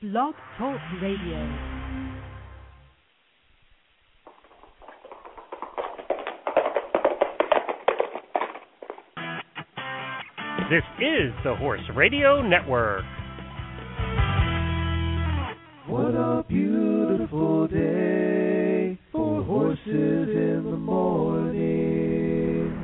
Blog Talk Radio. This is the Horse Radio Network. What a beautiful day for horses in the morning.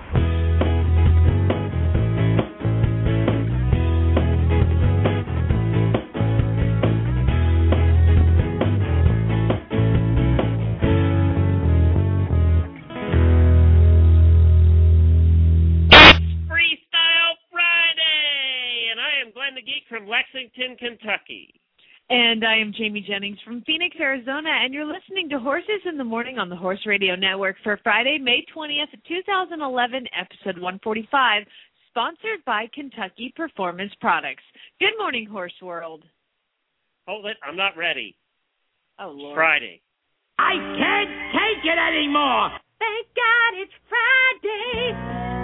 From Lexington, Kentucky. And I am Jamie Jennings from Phoenix, Arizona, and you're listening to Horses in the Morning on the Horse Radio Network for Friday, May 20th, 2011, episode 145, sponsored by Kentucky Performance Products. Good morning, Horse World. Hold it, I'm not ready. Oh, Lord. It's Friday. I can't take it anymore. Thank God it's Friday.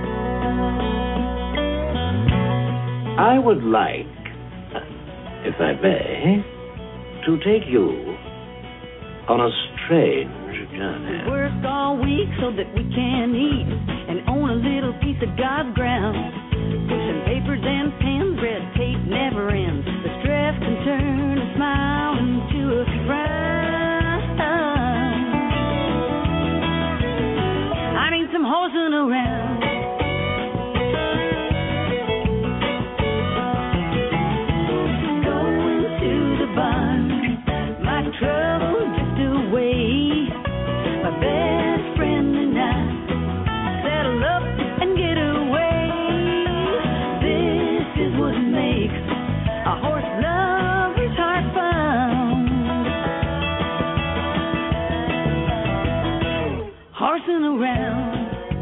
I would like, if I may, to take you on a strange journey. We work all week so that we can eat and own a little piece of God's ground. Pushing papers and pens, red tape never ends. The stress can turn a smile into a frown. I need some horsing around. Trouble drift away. My best friend and I settle up and get away. This is what makes a horse lover's heart found. Horsing around.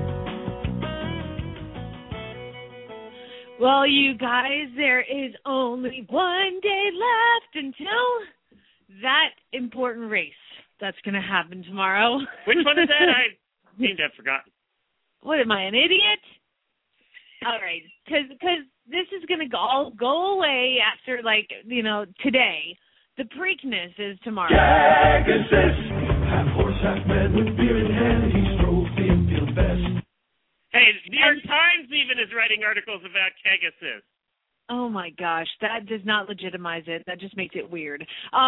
Well, you guys, there is only one day left until that important race that's going to happen tomorrow. Which one is that? I seem to have forgotten. What, am I, an idiot? All right, because this is going to all go away after, like, you know, today. The Preakness is tomorrow. Pegasus, half horse, half man with beer in hand. He's trophy and feel best. Hey, the New York Times even is writing articles about Pegasus. Oh, my gosh, that does not legitimize it. That just makes it weird.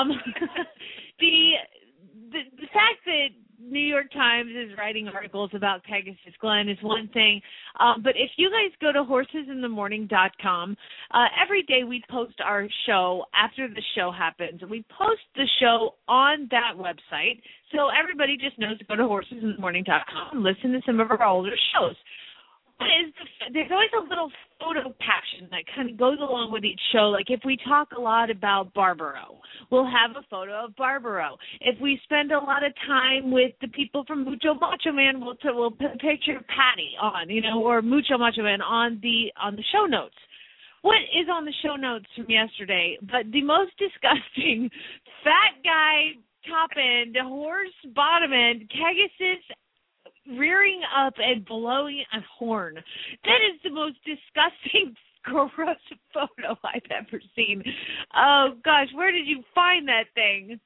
The fact that New York Times is writing articles about Pegasus Glen is one thing, but if you guys go to horsesinthemorning.com, every day we post our show after the show happens. We post the show on that website, so everybody just knows to go to horsesinthemorning.com and listen to some of our older shows. There's always a little photo caption that kind of goes along with each show. Like if we talk a lot about Barbaro, we'll have a photo of Barbaro. If we spend a lot of time with the people from Mucho Macho Man, we'll put a picture of Patty on, you know, or Mucho Macho Man on the show notes. What is on the show notes from yesterday? But the most disgusting fat guy top end, horse bottom end, Pegasus rearing up and blowing a horn. That is the most disgusting, gross photo I've ever seen. Oh, gosh, where did you find that thing?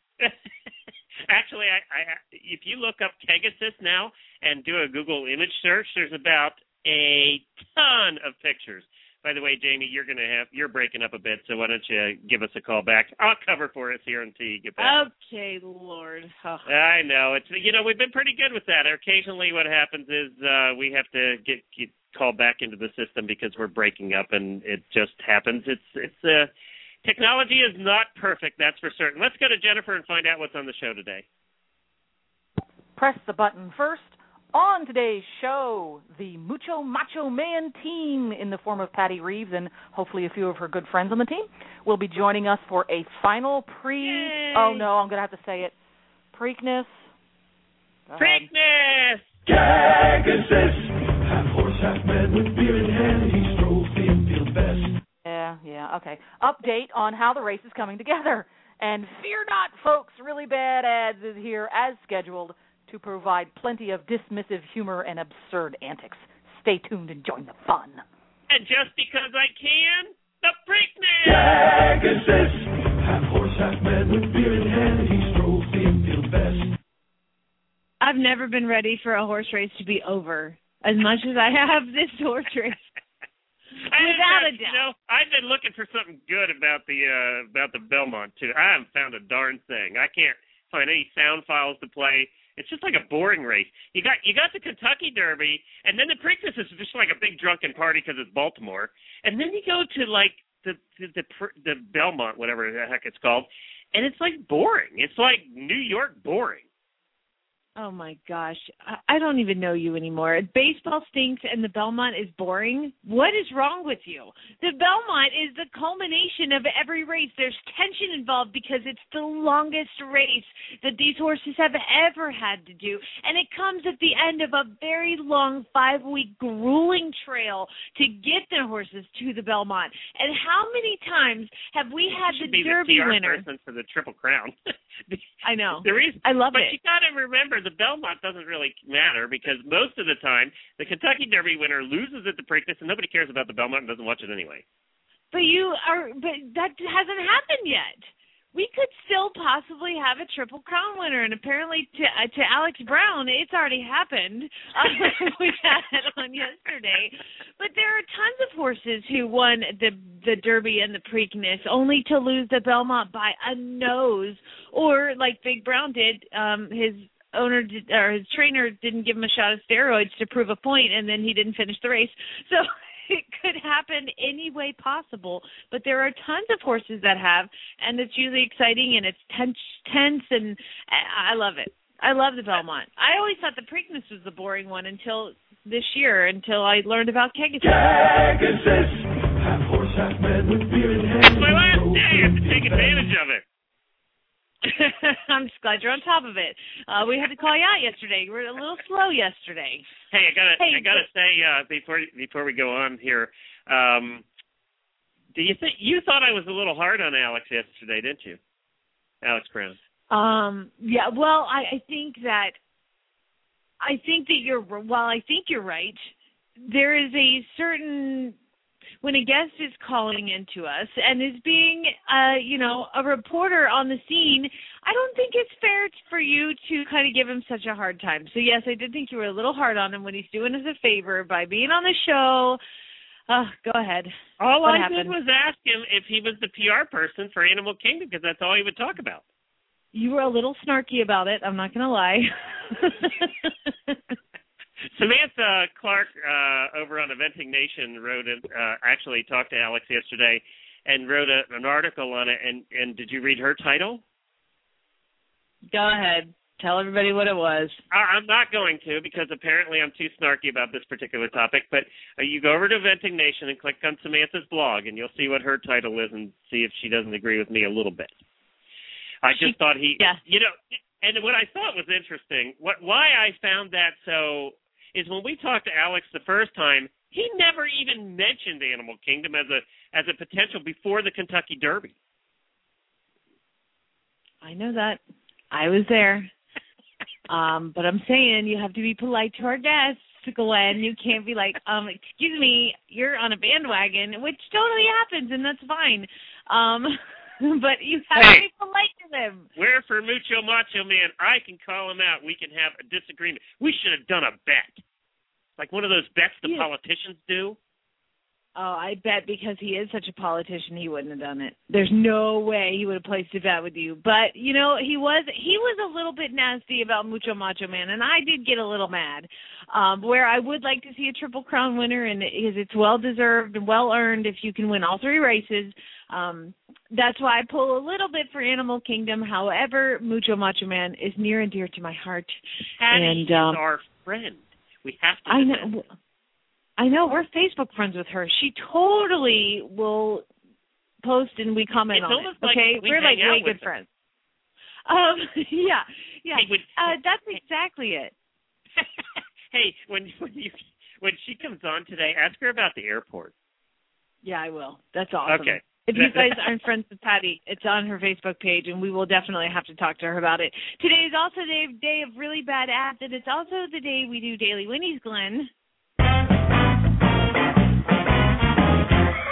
Actually, I if you look up Pegasus now and do a Google image search, there's about a ton of pictures. By the way, Jamie, you're breaking up a bit, so why don't you give us a call back? I'll cover for us here until you get back. Okay, Lord. Oh. I know. We've been pretty good with that. Occasionally what happens is we have to get called back into the system because we're breaking up, and it just happens. Technology is not perfect, that's for certain. Let's go to Jennifer and find out what's on the show today. Press the button first. On today's show, the Mucho Macho Man team in the form of Patty Reeves and hopefully a few of her good friends on the team will be joining us for a final Yay. Oh, no, I'm going to have to say it. Preakness. Preakness! Pegasus, half horse, half man with beer in hand. He's trophy and feel best. Yeah, okay. Update on how the race is coming together. And fear not, folks, Really Bad Ads is here as scheduled to provide plenty of dismissive humor and absurd antics. Stay tuned and join the fun. And just because I can, the Preakness! Pegasus, never been ready for a horse race to be over as much as I have this horse race. Without a doubt. You know, I've been looking for something good about the Belmont too. I haven't found a darn thing. I can't find any sound files to play. It's just like a boring race. You got the Kentucky Derby, and then the Preakness is just like a big drunken party because it's Baltimore, and then you go to like the Belmont, whatever the heck it's called, and it's like boring. It's like New York boring. Oh, my gosh. I don't even know you anymore. Baseball stinks and the Belmont is boring. What is wrong with you? The Belmont is the culmination of every race. There's tension involved because it's the longest race that these horses have ever had to do. And it comes at the end of a very long 5-week grueling trail to get the horses to the Belmont. And how many times have we had the Derby winner? Person for the Triple Crown. I know. I love it. But you got to remember, the Belmont doesn't really matter because most of the time the Kentucky Derby winner loses at the Preakness and nobody cares about the Belmont and doesn't watch it anyway. But that hasn't happened yet. We could still possibly have a Triple Crown winner, and apparently to Alex Brown, it's already happened. We had it on yesterday. But there are tons of horses who won the Derby and the Preakness only to lose the Belmont by a nose, or like Big Brown did, his his trainer didn't give him a shot of steroids to prove a point, and then he didn't finish the race. So it could happen any way possible. But there are tons of horses that have, and it's usually exciting, and it's tense, and I love it. I love the Belmont. I always thought the Preakness was the boring one until this year, until I learned about Kegasis. Kegasis, half horse, half man with beer in hand. It's my last day. I have to take advantage of it. I'm just glad you're on top of it. We had to call you out yesterday. You were a little slow yesterday. Hey, I gotta say before we go on here, do you think you thought I was a little hard on Alex yesterday, didn't you, Alex Brown? Yeah. Well, I think you're right. There is a certain, when a guest is calling into us and is being, a reporter on the scene, I don't think it's fair for you to kind of give him such a hard time. So, yes, I did think you were a little hard on him when he's doing us a favor by being on the show. Go ahead. All I did was ask him if he was the PR person for Animal Kingdom because that's all he would talk about. You were a little snarky about it. I'm not going to lie. Samantha Clark over on Eventing Nation actually talked to Alex yesterday and wrote an article on it. And did you read her title? Go ahead. Tell everybody what it was. I'm not going to because apparently I'm too snarky about this particular topic. But you go over to Eventing Nation and click on Samantha's blog, and you'll see what her title is and see if she doesn't agree with me a little bit. I just thought and what I thought was interesting, why I found that so is when we talked to Alex the first time, he never even mentioned Animal Kingdom as a potential before the Kentucky Derby. I know that. I was there. But I'm saying you have to be polite to our guests, Glenn. You can't be like, excuse me, you're on a bandwagon, which totally happens, and that's fine. But you have to be polite to them. Where for Mucho Macho Man, I can call him out. We can have a disagreement. We should have done a bet. Like one of those bets the politicians do. Oh, I bet because he is such a politician, he wouldn't have done it. There's no way he would have placed a bet with you. But, he was a little bit nasty about Mucho Macho Man, and I did get a little mad. Where I would like to see a Triple Crown winner, and it's well-deserved and well-earned if you can win all 3 races. That's why I pull a little bit for Animal Kingdom. However, Mucho Macho Man is near and dear to my heart. Patty is our friend. We have to. I know. We're Facebook friends with her. She totally will post and we comment on it. Okay, we're like way good friends. Yeah. That's exactly it. Hey, when she comes on today, ask her about the airport. Yeah, I will. That's awesome. Okay. If you guys aren't friends with Patty, it's on her Facebook page, and we will definitely have to talk to her about it. Today is also the day of really bad ads, and it's also the day we do Daily Winnies, Glenn.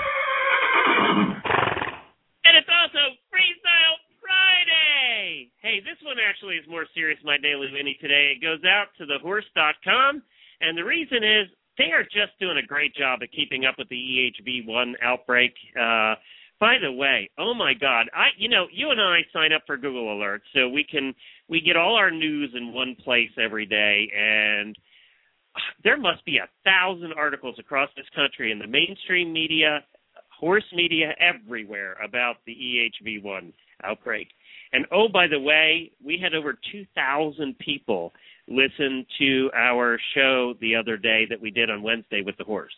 And it's also Freestyle Friday. Hey, Hey, this one actually is more serious, my Daily Winnie, today. It goes out to thehorse.com, and the reason is they are just doing a great job of keeping up with the EHV1 outbreak. By the way, oh my God, you and I sign up for Google Alerts, so we get all our news in one place every day, and there must be 1,000 articles across this country in the mainstream media, horse media, everywhere about the EHV1 outbreak. And oh, by the way, we had over 2,000 people listen to our show the other day that we did on Wednesday with the horse.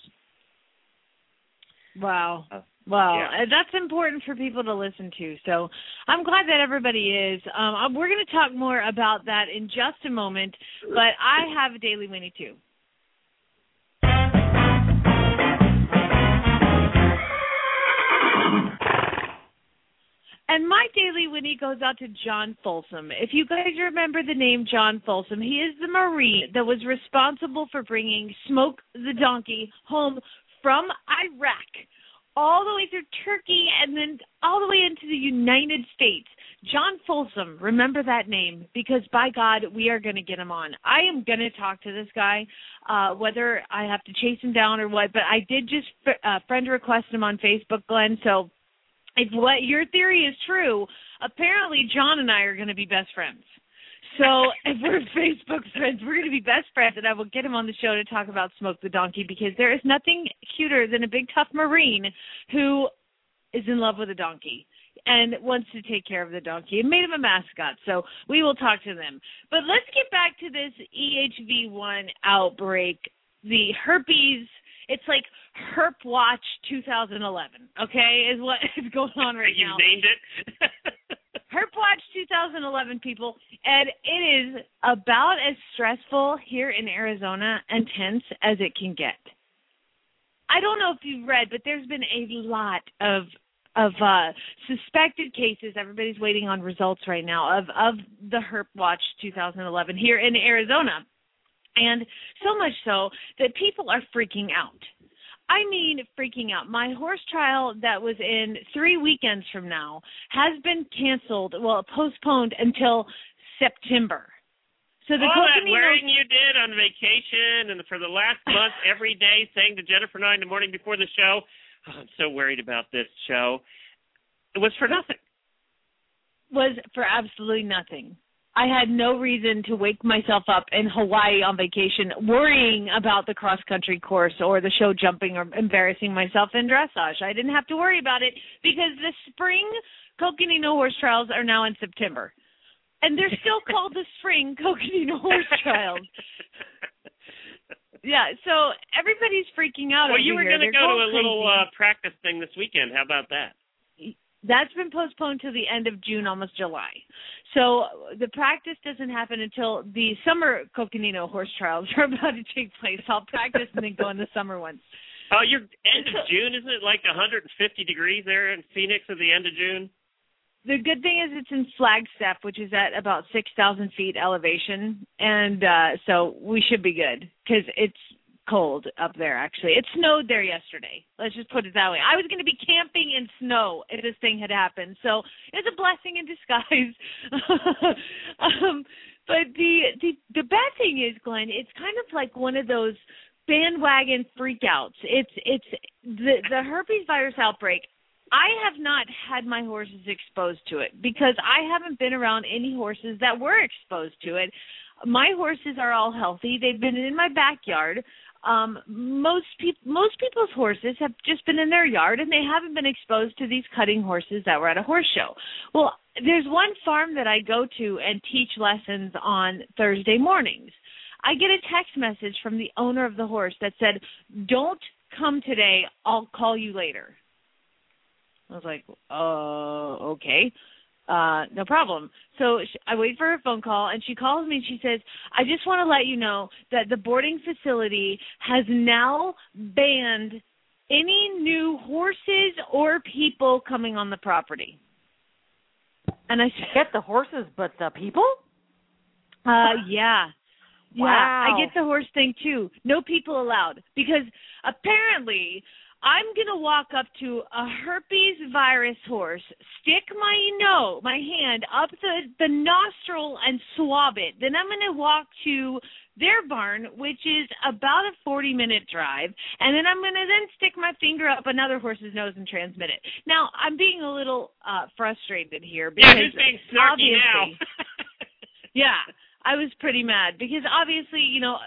Wow. Wow. Yeah. That's important for people to listen to. So I'm glad that everybody is. We're going to talk more about that in just a moment, but I have a Daily Winnie too. And my Daily Winnie goes out to John Folsom. If you guys remember the name John Folsom, he is the Marine that was responsible for bringing Smoke the donkey home from Iraq all the way through Turkey and then all the way into the United States. John Folsom, remember that name, because by God, we are going to get him on. I am going to talk to this guy, whether I have to chase him down or what, but I did just friend request him on Facebook, Glenn, so if what your theory is true, apparently John and I are going to be best friends. So if we're Facebook friends, we're going to be best friends, and I will get him on the show to talk about Smoke the Donkey, because there is nothing cuter than a big, tough Marine who is in love with a donkey and wants to take care of the donkey and made him a mascot. So we will talk to them. But let's get back to this EHV1 outbreak, the herpes. It's like Herp Watch 2011, okay, is what is going on right now. You named it. Herp Watch 2011, people, and it is about as stressful here in Arizona and tense as it can get. I don't know if you've read, but there's been a lot of suspected cases. Everybody's waiting on results right now of the Herp Watch 2011 here in Arizona. And so much so that people are freaking out. I mean, freaking out. My horse trial that was in 3 weekends from now has been canceled, postponed until September. So the all that wearing you did on vacation and for the last month every day saying to Jennifer and I in the morning before the show, oh, I'm so worried about this show, it was for nothing. Was for absolutely nothing. I had no reason to wake myself up in Hawaii on vacation worrying about the cross-country course or the show jumping or embarrassing myself in dressage. I didn't have to worry about it because the spring Coconino horse trials are now in September. And they're still called the spring Coconino horse trials. Yeah, so everybody's freaking out. Well, you were going to go to a crazy. little practice thing this weekend. How about that? That's been postponed to the end of June, almost July. So the practice doesn't happen until the summer Coconino horse trials are about to take place. I'll practice and then go in the summer ones. Oh, you're end of June? Isn't it like 150 degrees there in Phoenix at the end of June? The good thing is it's in Flagstaff, which is at about 6,000 feet elevation, and so we should be good because it's cold up there, actually. It snowed there yesterday. Let's just put it that way. I was going to be camping in snow if this thing had happened, so it's a blessing in disguise. But the bad thing is, Glenn, it's kind of like one of those bandwagon freakouts. It's the herpes virus outbreak. I have not had my horses exposed to it because I haven't been around any horses that were exposed to it. My horses are all healthy. They've been in my backyard. Most people's horses have just been in their yard, and they haven't been exposed to these cutting horses that were at a horse show. Well, there's one farm that I go to and teach lessons on Thursday mornings. I get a text message from the owner of the horse that said, "Don't come today. I'll call you later." I was like, okay. No problem. So I wait for her phone call, and she calls me, and she says, "I just want to let you know that the boarding facility has now banned any new horses or people coming on the property." And I said, "Get the horses, but the people?" Yeah. Wow. Yeah, I get the horse thing, too. No people allowed. Because apparently I'm going to walk up to a herpes virus horse, stick my hand up the nostril and swab it. Then I'm going to walk to their barn, which is about a 40-minute drive, and then I'm going to stick my finger up another horse's nose and transmit it. Now, I'm being a little frustrated here because who's being snarky now? Yeah, I was pretty mad because obviously,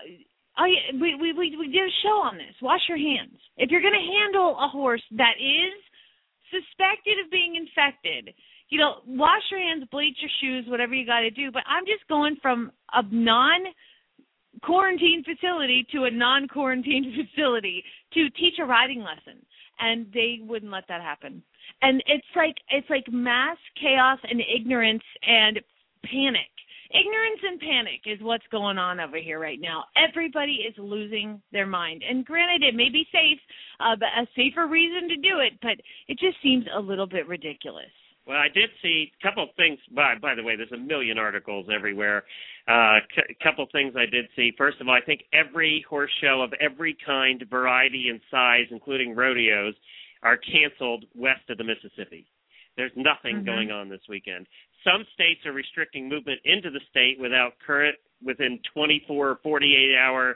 we did a show on this. Wash your hands. If you're going to handle a horse that is suspected of being infected, wash your hands, bleach your shoes, whatever you got to do. But I'm just going from a non-quarantine facility to a non-quarantine facility to teach a riding lesson, and they wouldn't let that happen. And it's like mass chaos and ignorance and panic. Ignorance and panic is what's going on over here right now. Everybody is losing their mind. And granted, it may be safe, but a safer reason to do it, but it just seems a little bit ridiculous. Well, I did see a couple of things. By the way, there's a million articles everywhere. A couple of things I did see. First of all, I think every horse show of every kind, variety, and size, including rodeos, are canceled west of the Mississippi. There's nothing going on this weekend. Some states are restricting movement into the state within 24 or 48-hour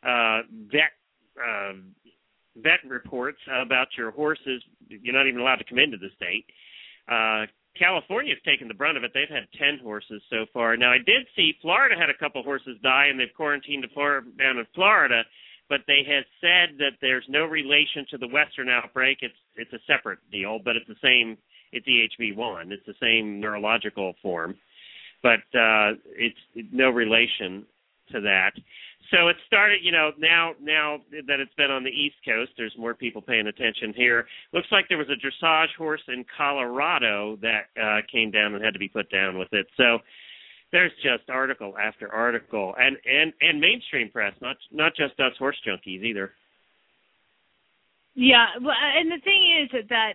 vet reports about your horses. You're not even allowed to come into the state. California's taken the brunt of it. They've had 10 horses so far. Now, I did see Florida had a couple horses die, and they've quarantined down in Florida, but they have said that there's no relation to the Western outbreak. It's a separate deal, but it's the same. It's EHV1. It's the same neurological form, but it's no relation to that. So it started, now that it's been on the East Coast, there's more people paying attention here. Looks like there was a dressage horse in Colorado that came down and had to be put down with it. So there's just article after article, and mainstream press, not just us horse junkies either. Yeah, well, and the thing is that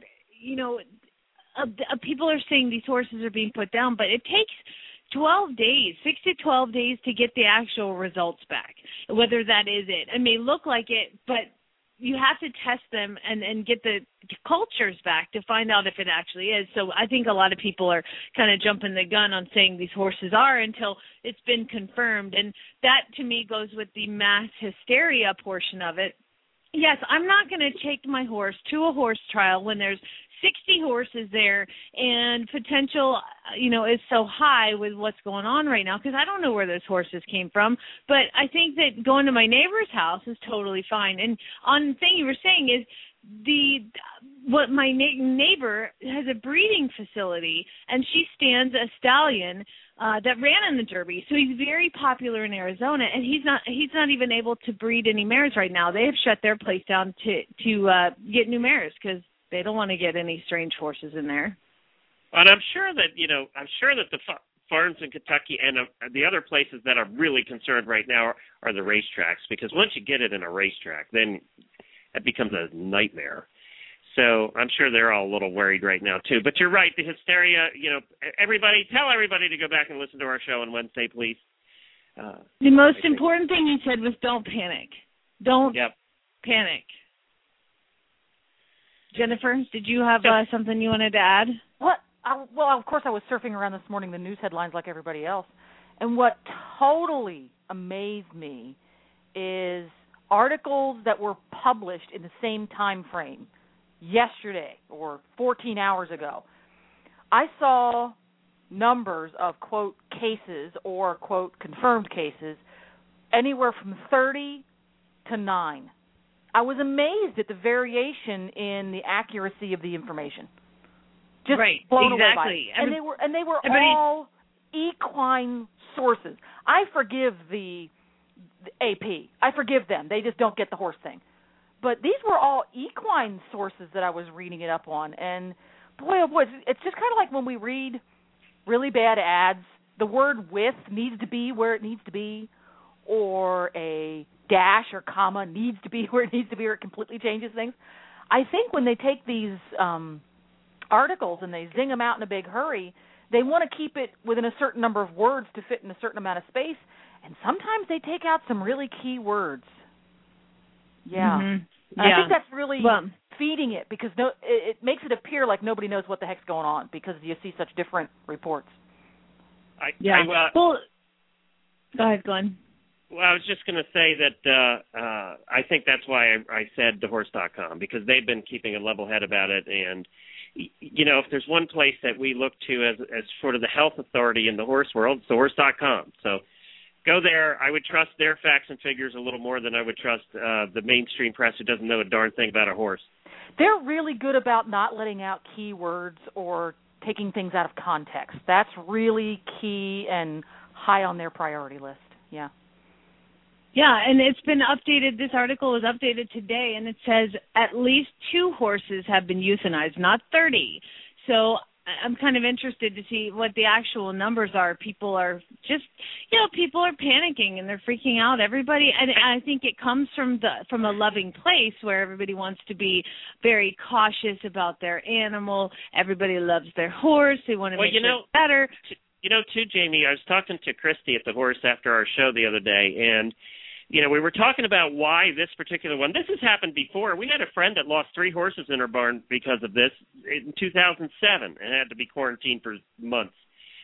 people are saying these horses are being put down, but it takes 12 days, 6 to 12 days to get the actual results back, whether that is it. It may look like it, but you have to test them and get the cultures back to find out if it actually is. So I think a lot of people are kind of jumping the gun on saying these horses are until it's been confirmed. And that, to me, goes with the mass hysteria portion of it. Yes, I'm not going to take my horse to a horse trial when there's 60 horses there and potential, is so high with what's going on right now because I don't know where those horses came from. But I think that going to my neighbor's house is totally fine. And on the thing you were saying is what my neighbor has a breeding facility, and she stands a stallion that ran in the Derby. So he's very popular in Arizona, and he's not even able to breed any mares right now. They have shut their place down to get new mares because they don't want to get any strange horses in there. And I'm sure that the farms in Kentucky and the other places that are really concerned right now are the racetracks, because once you get it in a racetrack, then it becomes a nightmare. So I'm sure they're all a little worried right now too. But you're right, the hysteria. Tell everybody to go back and listen to our show on Wednesday, please. The most important thing you said was don't panic. Don't panic. Jennifer, did you have something you wanted to add? Well, of course I was surfing around this morning the news headlines like everybody else, and what totally amazed me is articles that were published in the same time frame yesterday or 14 hours ago. I saw numbers of, quote, cases or, quote, confirmed cases anywhere from 30 to 9. I was amazed at the variation in the accuracy of the information. Just blown away by it. And they were all equine sources. I forgive the AP. I forgive them. They just don't get the horse thing. But these were all equine sources that I was reading it up on. And boy, oh boy, it's just kind of like when we read really bad ads, the word with needs to be where it needs to be, or a dash or comma needs to be where it needs to be, or it completely changes things. I think when they take these articles and they zing them out in a big hurry, they want to keep it within a certain number of words to fit in a certain amount of space, and sometimes they take out some really key words. Yeah. Mm-hmm. I think that's really feeding it because it makes it appear like nobody knows what the heck's going on because you see such different reports. Well, go ahead, Glenn. Well, I was just going to say that I think that's why I said thehorse.com, because they've been keeping a level head about it. And, you know, if there's one place that we look to as sort of the health authority in the horse world, it's thehorse.com. So go there. I would trust their facts and figures a little more than I would trust the mainstream press who doesn't know a darn thing about a horse. They're really good about not letting out keywords or taking things out of context. That's really key and high on their priority list. Yeah. Yeah, and it's been updated. This article was updated today, and it says at least 2 horses have been euthanized, not 30. So I'm kind of interested to see what the actual numbers are. People are just, people are panicking and they're freaking out. Everybody, and I think it comes from a loving place where everybody wants to be very cautious about their animal. Everybody loves their horse. They want to make it better. Too, Jamie, I was talking to Christy at the horse after our show the other day, and we were talking about why this particular one. This has happened before. We had a friend that lost 3 horses in her barn because of this in 2007 and had to be quarantined for months.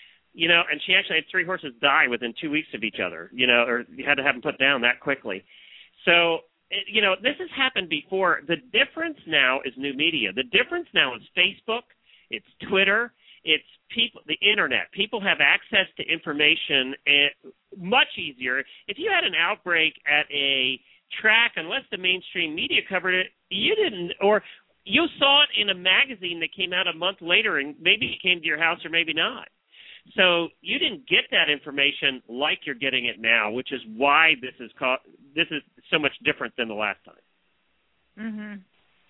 And she actually had 3 horses die within 2 weeks of each other, or you had to have them put down that quickly. So, this has happened before. The difference now is new media. The difference now is Facebook, it's Twitter, it's the internet. People have access to information much easier. If you had an outbreak at a track, unless the mainstream media covered it, you didn't, or you saw it in a magazine that came out a month later, and maybe it came to your house or maybe not. So you didn't get that information like you're getting it now, which is why this is so much different than the last time.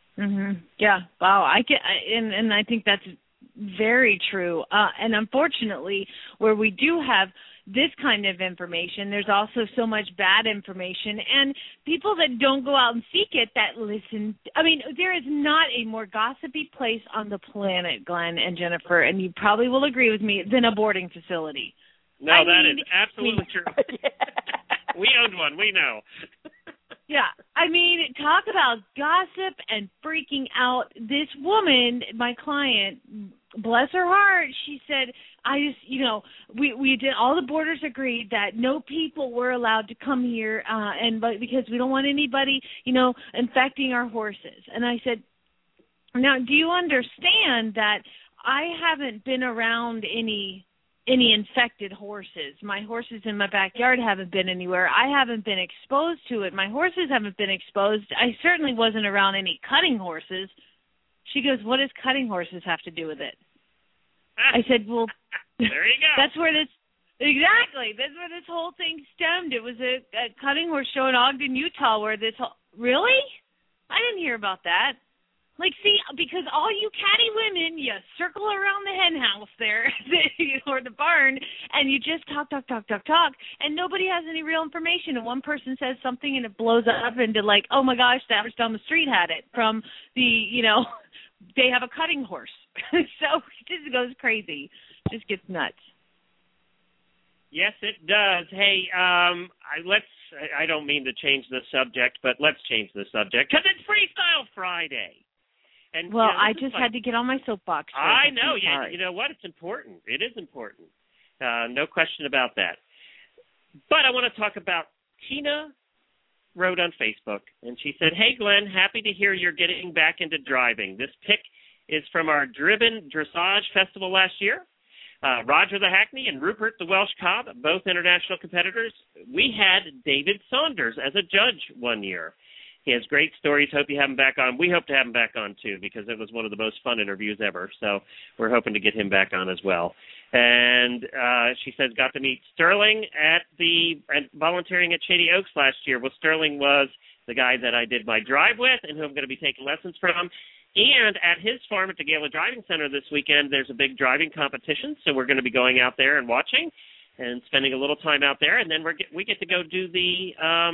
Yeah. Wow. And I think that's very true. And unfortunately, where we do have this kind of information, there's also so much bad information, and people that don't go out and seek it, that listen. I mean, there is not a more gossipy place on the planet, Glenn and Jennifer, and you probably will agree with me, than a boarding facility. No, that is absolutely true. We owned one. We know. Yeah. I mean, talk about gossip and freaking out. This woman, my client, bless her heart, she said, we did, all the boarders agreed that no people were allowed to come here, but because we don't want anybody, infecting our horses. And I said, now, do you understand that I haven't been around any infected horses? My horses in my backyard haven't been anywhere. I haven't been exposed to it. My horses haven't been exposed. I certainly wasn't around any cutting horses. She goes, what does cutting horses have to do with it? I said, well, there you go. That's where this whole thing stemmed. It was a cutting horse show in Ogden, Utah, where really? I didn't hear about that. Like, see, because all you catty women, you circle around the hen house there, or the barn, and you just talk, and nobody has any real information. And one person says something, and it blows up into like, oh my gosh, that horse down the street had it from the, they have a cutting horse. So it just goes crazy. Just gets nuts. Yes, it does. Hey, I don't mean to change the subject, but let's change the subject because it's Freestyle Friday. And, I just had to get on my soapbox. I know. Yeah, you know what? It's important. It is important. No question about that. But I want to talk about Tina wrote on Facebook, and she said, hey, Glenn, happy to hear you're getting back into driving. This pic is from our Driven Dressage Festival last year. Roger the Hackney and Rupert the Welsh Cob, both international competitors. We had David Saunders as a judge one year. He has great stories. Hope you have him back on. We hope to have him back on, too, because it was one of the most fun interviews ever. So we're hoping to get him back on as well. And she says, got to meet Sterling at volunteering at Shady Oaks last year. Well, Sterling was the guy that I did my drive with and who I'm going to be taking lessons from. And at his farm at the Gala Driving Center this weekend, there's a big driving competition. So we're going to be going out there and watching and spending a little time out there. And then we get to go do the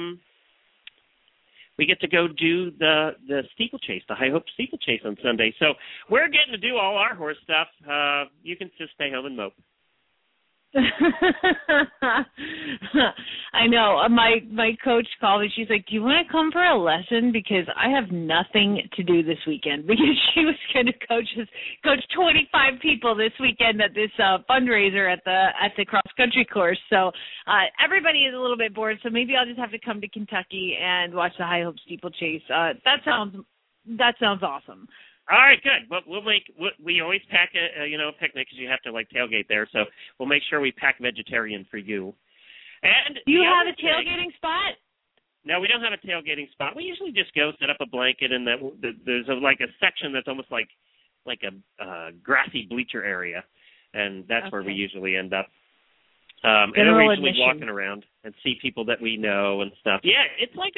steeplechase, the High Hope steeplechase on Sunday. So we're getting to do all our horse stuff. You can just stay home and mope. I know. My coach called me. She's like, "Do you want to come for a lesson? Because I have nothing to do this weekend." Because she was going to coach 25 people this weekend at this fundraiser at the cross country course. So everybody is a little bit bored. So maybe I'll just have to come to Kentucky and watch the High Hope steeplechase. That sounds awesome. All right, good. But we always pack a picnic because you have to tailgate there. So we'll make sure we pack vegetarian for you. And do you have a tailgating spot? No, we don't have a tailgating spot. We usually just go set up a blanket, and there's a section that's almost like a grassy bleacher area, and that's where we usually end up. And then we're usually walking around and see people that we know and stuff. Yeah, it's like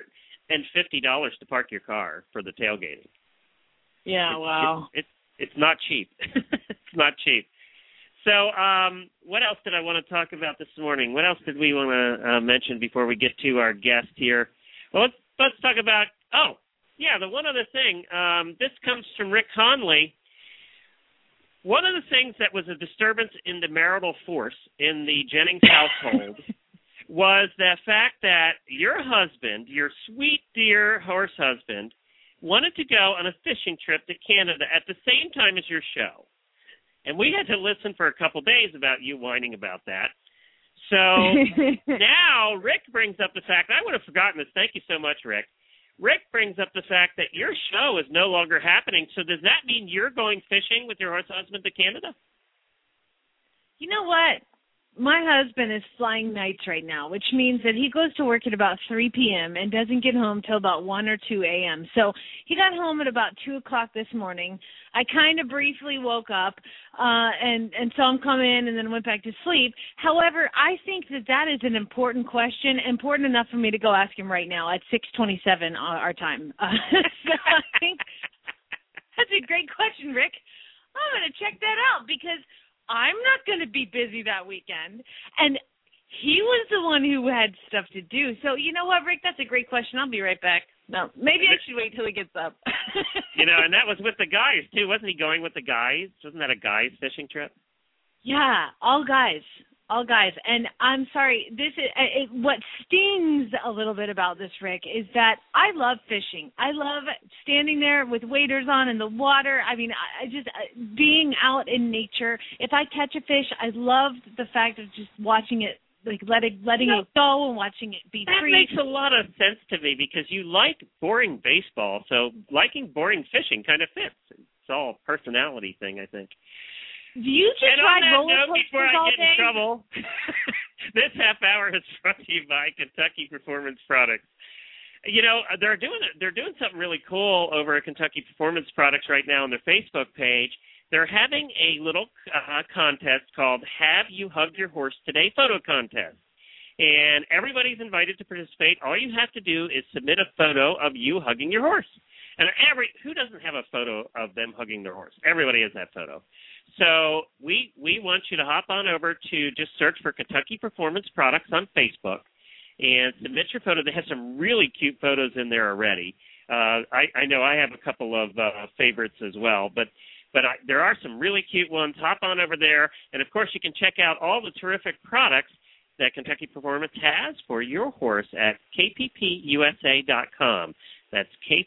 $150 to park your car for the tailgating. Yeah, wow. It's not cheap. It's not cheap. So what else did I want to talk about this morning? What else did we want to mention before we get to our guest here? Well, let's talk about, the one other thing. This comes from Rick Conley. One of the things that was a disturbance in the marital force in the Jennings household was the fact that your husband, your sweet, dear horse husband, wanted to go on a fishing trip to Canada at the same time as your show. And we had to listen for a couple days about you whining about that. So now Rick brings up the fact, I would have forgotten this. Thank you so much, Rick. Rick brings up the fact that your show is no longer happening. So does that mean you're going fishing with your horse husband to Canada? You know what? My husband is flying nights right now, which means that he goes to work at about 3 p.m. and doesn't get home till about 1 or 2 a.m. So he got home at about 2 o'clock this morning. I kind of briefly woke up and saw him come in and then went back to sleep. However, I think that is an important question, important enough for me to go ask him right now at 6:27 our time. So I think that's a great question, Rick. I'm going to check that out because I'm not going to be busy that weekend. And he was the one who had stuff to do. So, you know what, Rick? That's a great question. I'll be right back. No, maybe I should wait till he gets up. And that was with the guys, too. Wasn't he going with the guys? Wasn't that a guys fishing trip? Yeah, all guys. All guys. And I'm sorry, this is what stings a little bit about this, Rick, is that I love fishing. I love standing there with waders on in the water. I mean, I just being out in nature. If I catch a fish, I love the fact of just watching it, letting it go and watching it be free. That makes a lot of sense to me because you like boring baseball, so liking boring fishing kind of fits. It's all a personality thing, I think. Do you just ride roller coasters before I all get day? in trouble, this half hour is brought to you by Kentucky Performance Products. They're doing something really cool over at Kentucky Performance Products right now on their Facebook page. They're having a little contest called Have You Hugged Your Horse Today photo contest. And everybody's invited to participate. All you have to do is submit a photo of you hugging your horse. And who doesn't have a photo of them hugging their horse? Everybody has that photo. So we want you to hop on over to just search for Kentucky Performance Products on Facebook and submit your photo. They have some really cute photos in there already. I know I have a couple of favorites as well, but there are some really cute ones. Hop on over there, and of course you can check out all the terrific products that Kentucky Performance has for your horse at kppusa.com. That's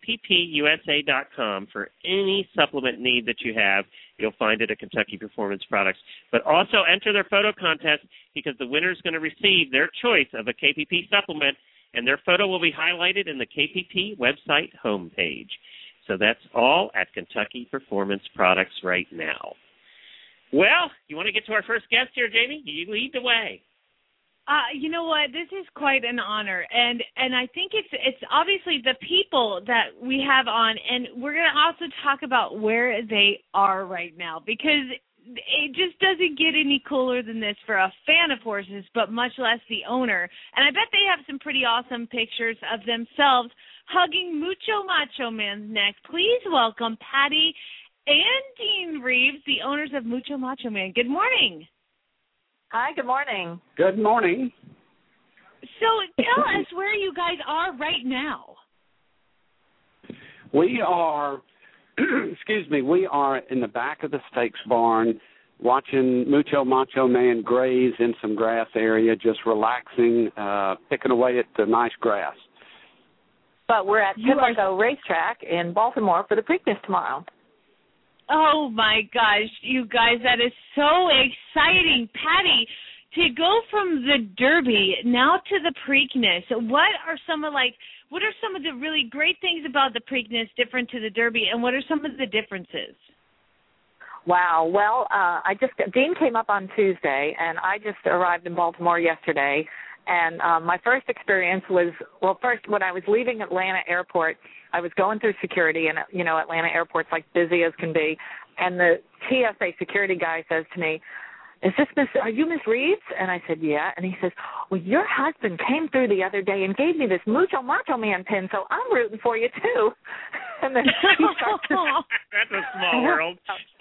kppusa.com for any supplement need that you have. You'll find it at Kentucky Performance Products. But also enter their photo contest because the winner is going to receive their choice of a KPP supplement, and their photo will be highlighted in the KPP website homepage. So that's all at Kentucky Performance Products right now. Well, you want to get to our first guest here, Jamie? You lead the way. You know what? This is quite an honor, and I think it's obviously the people that we have on, and we're going to also talk about where they are right now because it just doesn't get any cooler than this for a fan of horses, but much less the owner. And I bet they have some pretty awesome pictures of themselves hugging Mucho Macho Man's neck. Please welcome Patty and Dean Reeves, the owners of Mucho Macho Man. Good morning. Hi, good morning. Good morning. So tell us where you guys are right now. We are, we are in the back of the stakes barn watching Mucho Macho Man graze in some grass area, just relaxing, picking away at the nice grass. But we're at Pimlico Racetrack in Baltimore for the Preakness tomorrow. Oh, my gosh, you guys, that is so exciting. Patty, to go from the Derby now to the Preakness, what are some of the really great things about the Preakness different to the Derby, and what are some of the differences? Wow. Well, Dean came up on Tuesday, and I just arrived in Baltimore yesterday. And my first experience was, first when I was leaving Atlanta Airport, I was going through security, and Atlanta Airport's like busy as can be. And the TSA security guy says to me, are you Miss Reeves? And I said, yeah. And he says, well, your husband came through the other day and gave me this Mucho Macho Man pin, so I'm rooting for you too. And then he starts That's a small world.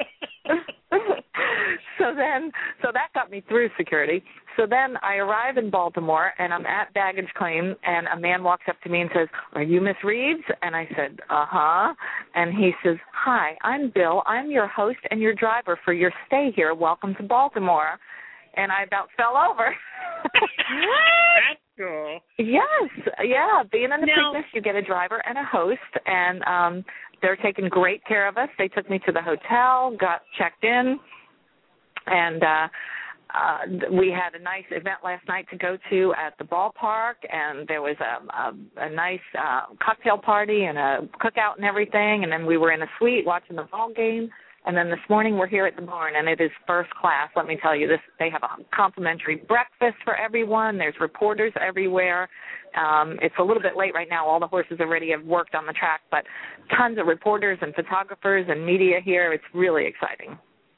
So that got me through security. So then I arrive in Baltimore, and I'm at baggage claim, and a man walks up to me and says, are you Miss Reeves? And I said, uh-huh. And he says, hi, I'm Bill. I'm your host and your driver for your stay here. Welcome to Baltimore. And I about fell over. That's cool. Yes. Yeah. Being in the Preakness, you get a driver and a host, and they're taking great care of us. They took me to the hotel, got checked in, and we had a nice event last night to go to at the ballpark, and there was a nice cocktail party and a cookout and everything, and then we were in a suite watching the ball game. And then this morning we're here at the barn, and it is first class. Let me tell you, they have a complimentary breakfast for everyone. There's reporters everywhere. It's a little bit late right now. All the horses already have worked on the track, but tons of reporters and photographers and media here. It's really exciting.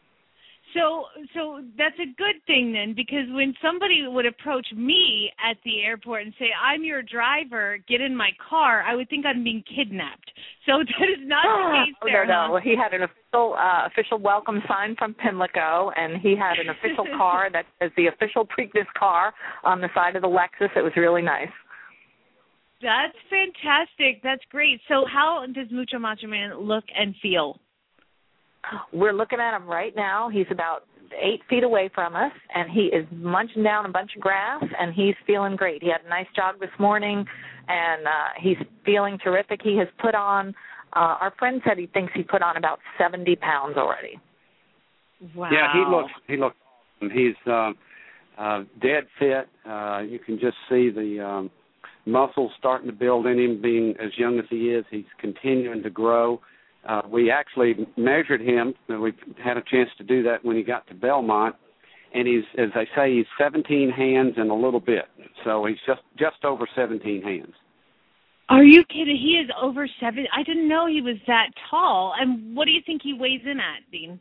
So that's a good thing then, because when somebody would approach me at the airport and say, I'm your driver, get in my car, I would think I'm being kidnapped. So that is not the case there. No. He had an official welcome sign from Pimlico, and he had an official car that is the official Preakness car on the side of the Lexus. It was really nice. That's fantastic. That's great. So how does Mucho Macho Man look and feel? We're looking at him right now. He's about 8 feet away from us, and he is munching down a bunch of grass, and he's feeling great. He had a nice jog this morning, and he's feeling terrific. He has put on, our friend said he thinks he put on about 70 pounds already. Wow. Yeah, he looks, he's dead fit. You can just see the muscles starting to build in him. Being as young as he is, he's continuing to grow. We actually measured him. We had a chance to do that when he got to Belmont, and he's, as they say, he's 17 hands and a little bit. So he's just over 17 hands. Are you kidding? He is over 7. I didn't know he was that tall. And what do you think he weighs in at, Dean?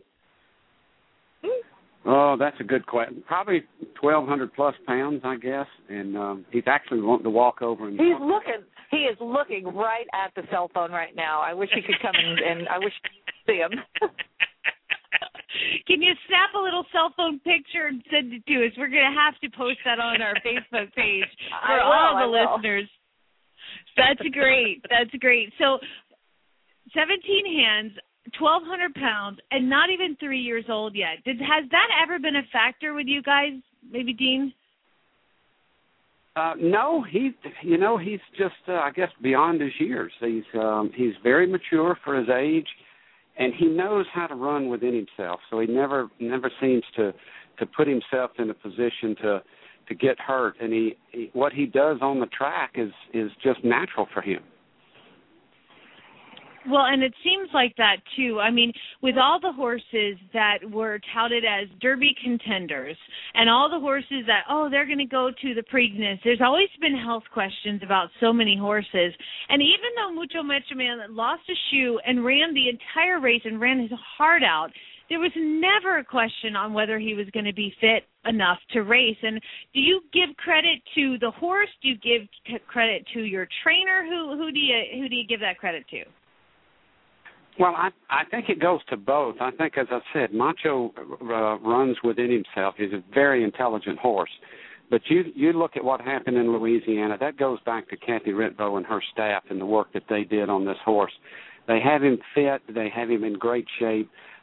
Oh, that's a good question. Probably 1,200 plus pounds, I guess. And he's actually wanting to walk over and. He is looking right at the cell phone right now. I wish he could come and I wish you could see him. Can you snap a little cell phone picture and send it to us? We're going to have to post that on our Facebook page for all the listeners. That's great. That's great. So 17 hands, 1,200 pounds, and not even 3 years old yet. Has that ever been a factor with you guys, maybe Dean? No, he's just, I guess, beyond his years. He's very mature for his age, and he knows how to run within himself. So he never seems to put himself in a position to get hurt. And what he does on the track is just natural for him. Well, and it seems like that, too. I mean, with all the horses that were touted as Derby contenders and all the horses that, they're going to go to the Preakness, there's always been health questions about so many horses. And even though Mucho Macho Man lost a shoe and ran the entire race and ran his heart out, there was never a question on whether he was going to be fit enough to race. And do you give credit to the horse? Do you give credit to your trainer? Who do you give that credit to? Well, I think it goes to both. I think, as I said, Macho runs within himself. He's a very intelligent horse. But you look at what happened in Louisiana. That goes back to Kathy Rentbo and her staff and the work that they did on this horse. They have him fit. They have him in great shape.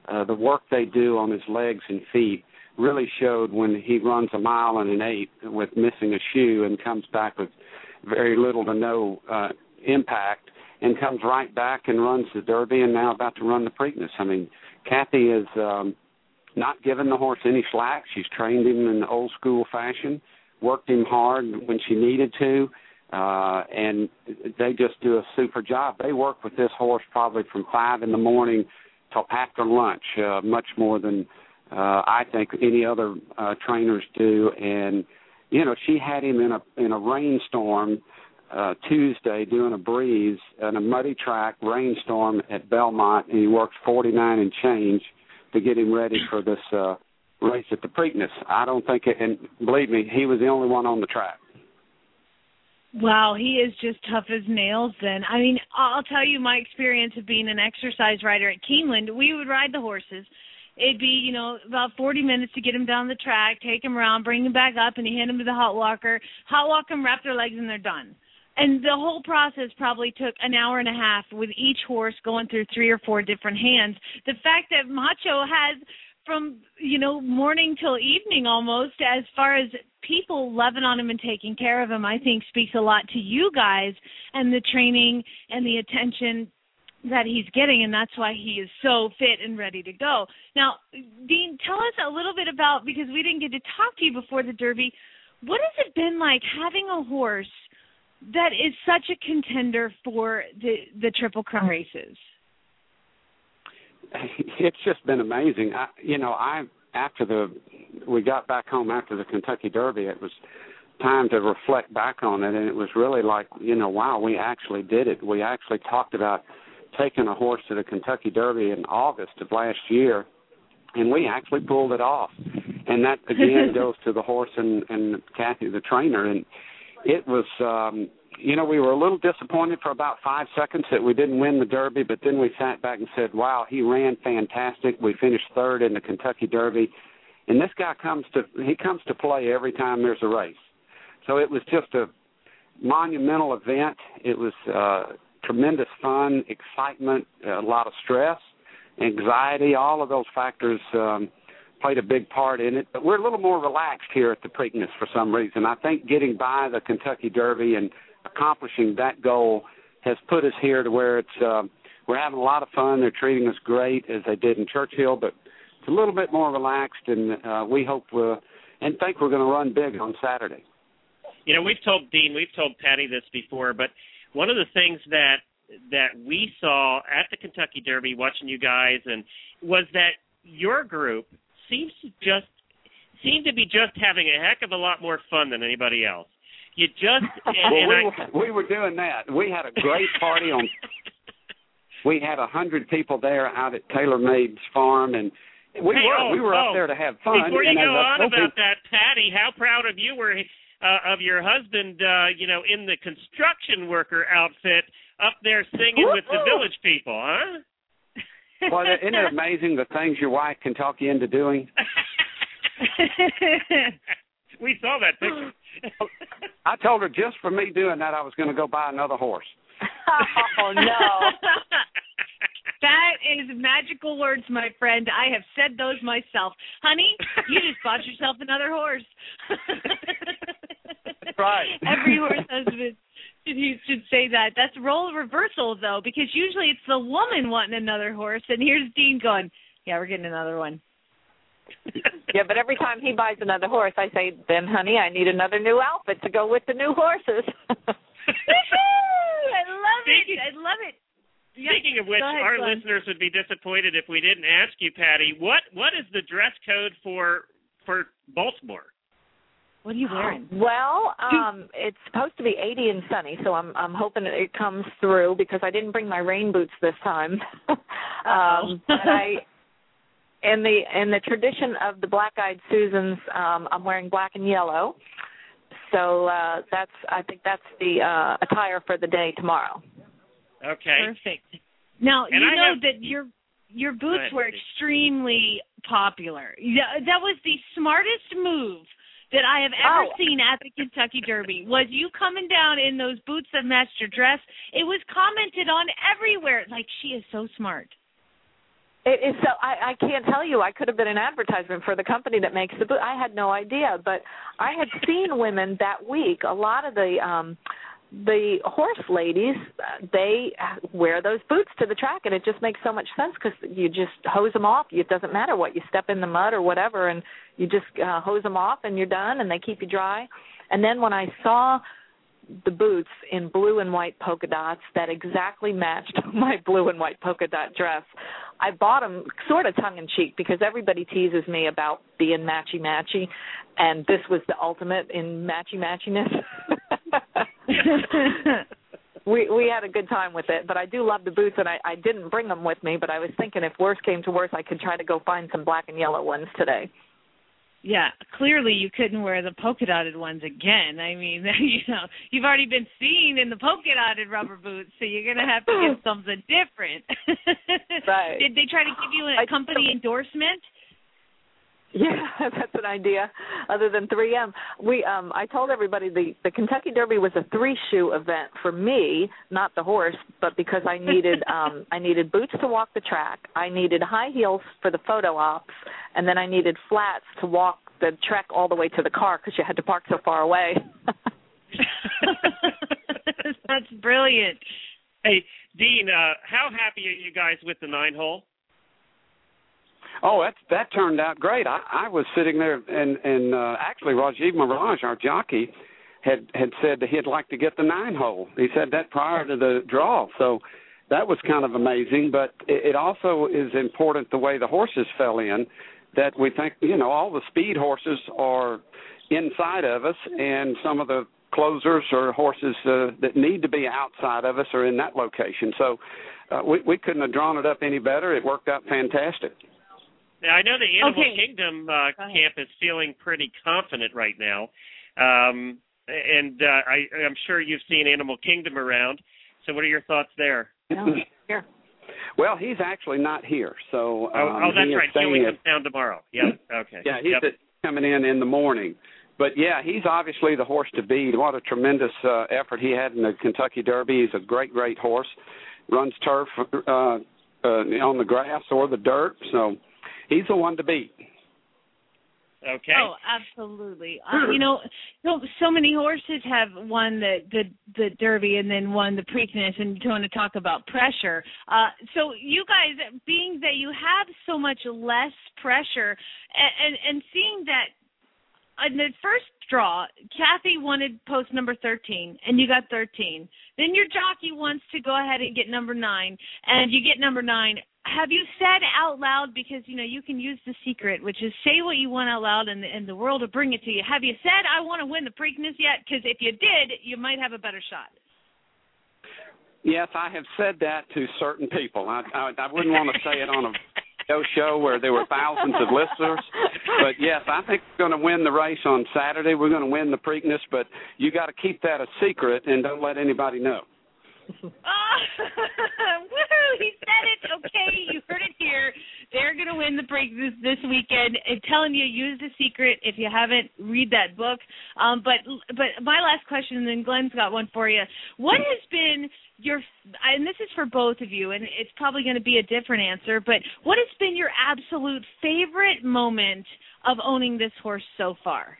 the work they do on his legs and feet really showed when he runs a mile and an 8 with missing a shoe and comes back with very little to no impact and comes right back and runs the Derby and now about to run the Preakness. I mean, Kathy is not giving the horse any slack. She's trained him in the old school fashion, worked him hard when she needed to, and they just do a super job. They work with this horse probably from 5 in the morning till after lunch, much more than I think any other trainers do. And, you know, she had him in a rainstorm Tuesday doing a breeze and a muddy track rainstorm at Belmont, and he worked 49 and change to get him ready for this race at the Preakness. I don't think it, and believe me, he was the only one on the track. Wow, he is just tough as nails then. I mean, I'll tell you my experience of being an exercise rider at Keeneland. We would ride the horses. It'd be, you know, about 40 minutes to get him down the track, take him around, bring him back up, and you hand him to the hot walk them, wrap their legs, and they're done. And the whole process probably took an hour and a half with each horse going through 3 or 4 different hands. The fact that Macho has from, you know, morning till evening almost, as far as people loving on him and taking care of him, I think speaks a lot to you guys and the training and the attention that he's getting, and that's why he is so fit and ready to go. Now, Dean, tell us a little bit about, because we didn't get to talk to you before the Derby, what has it been like having a horse that is such a contender for the Triple Crown races? It's just been amazing. After we got back home after the Kentucky Derby, it was time to reflect back on it, and it was really like, you know, wow, we actually did it. We actually talked about taking a horse to the Kentucky Derby in August of last year, and we actually pulled it off. And that, again, goes to the horse and Kathy, the trainer. And it was, we were a little disappointed for about 5 seconds that we didn't win the Derby, but then we sat back and said, wow, he ran fantastic. We finished 3rd in the Kentucky Derby. And this guy comes to play every time there's a race. So it was just a monumental event. It was tremendous fun, excitement, a lot of stress, anxiety. All of those factors played a big part in it. But we're a little more relaxed here at the Preakness for some reason. I think getting by the Kentucky Derby and accomplishing that goal has put us here to where it's we're having a lot of fun. They're treating us great as they did in Churchill, but it's a little bit more relaxed, and we hope and think we're going to run big on Saturday. You know, we've told Patty this before, but one of the things that we saw at the Kentucky Derby, watching you guys, and was that your group seemed to be just having a heck of a lot more fun than anybody else. You just we were doing that. We had a great party on. We had 100 people there out at TaylorMade's farm, and we were up there to have fun. Before you go on about that, Patty, how proud of you were of your husband, in the construction worker outfit up there singing with the village people, huh? Well, isn't it amazing the things your wife can talk you into doing? We saw that picture. I told her just for me doing that, I was going to go buy another horse. Oh, no. That is magical words, my friend. I have said those myself. Honey, you just bought yourself another horse. That's right. Every horse husband should say that. That's role reversal, though, because usually it's the woman wanting another horse, and here's Dean going, yeah, we're getting another one. Yeah, but every time he buys another horse, I say, then, honey, I need another new outfit to go with the new horses. I love it. Speaking of which, our listeners would be disappointed if we didn't ask you, Patty, what is the dress code for Baltimore? What are you wearing? Well, it's supposed to be 80 and sunny, so I'm hoping it comes through because I didn't bring my rain boots this time. But in the tradition of the Black-Eyed Susans, I'm wearing black and yellow. So I think that's the attire for the day tomorrow. Okay. Perfect. Now, that your boots were extremely popular. That was the smartest move that I have ever seen at the Kentucky Derby, was you coming down in those boots that matched your dress. It was commented on everywhere. Like, she is so smart. It is so. I can't tell you. I could have been an advertisement for the company that makes the boot. I had no idea, but I had seen women that week. A lot of the horse ladies, they wear those boots to the track, and it just makes so much sense because you just hose them off. It doesn't matter what you step in the mud or whatever, and you just hose them off, and you're done, and they keep you dry. And then when I saw the boots in blue and white polka dots that exactly matched my blue and white polka dot dress, I bought them sort of tongue-in-cheek because everybody teases me about being matchy-matchy, and this was the ultimate in matchy-matchiness. We had a good time with it, but I do love the boots, and I didn't bring them with me, but I was thinking if worse came to worse, I could try to go find some black and yellow ones today. Yeah, clearly you couldn't wear the polka dotted ones again. I mean, you've already been seen in the polka dotted rubber boots, so you're going to have to get something different. Right. Did they try to give you a company endorsement? Yeah, that's an idea. Other than 3M, I told everybody the Kentucky Derby was a 3-shoe event for me, not the horse, but because I needed boots to walk the track, I needed high heels for the photo ops, and then I needed flats to walk the trek all the way to the car because you had to park so far away. That's brilliant. Hey, Dean, how happy are you guys with the 9-hole? Oh, that turned out great. I was sitting there, and actually Rajiv Miraj, our jockey, had said that he'd like to get the 9-hole. He said that prior to the draw, so that was kind of amazing. But it also is important the way the horses fell in, that we think, all the speed horses are inside of us, and some of the closers or horses that need to be outside of us are in that location. So we couldn't have drawn it up any better. It worked out fantastic. Now, I know the Animal Kingdom camp is feeling pretty confident right now, and I'm sure you've seen Animal Kingdom around. So what are your thoughts there? Here. Well, he's actually not here. So that's right. Joey comes down tomorrow. Yeah. Okay. Yeah, he's coming in the morning. But, yeah, he's obviously the horse to beat. What a tremendous effort he had in the Kentucky Derby. He's a great, great horse. Runs turf on the grass or the dirt. So he's the one to beat. Okay. Oh, absolutely. So many horses have won the Derby and then won the Preakness, and you want to talk about pressure. So you guys, being that you have so much less pressure, and seeing that in the first draw, Kathy wanted post number 13, and you got 13. Then your jockey wants to go ahead and get number 9, and you get number 9. Have you said out loud, because, you can use the secret, which is say what you want out loud and the world will bring it to you. Have you said, I want to win the Preakness yet? Because if you did, you might have a better shot. Yes, I have said that to certain people. I wouldn't want to say it on a show where there were thousands of listeners. But, yes, I think we're going to win the race on Saturday. We're going to win the Preakness, but you got to keep that a secret and don't let anybody know. Woohoo! He said it. Okay, you heard it here. They're going to win the Preakness this weekend. I'm telling you, use the secret. If you haven't, read that book. But my last question, and then Glenn's got one for you. What has been and this is for both of you, and it's probably going to be a different answer, but what has been your absolute favorite moment of owning this horse so far?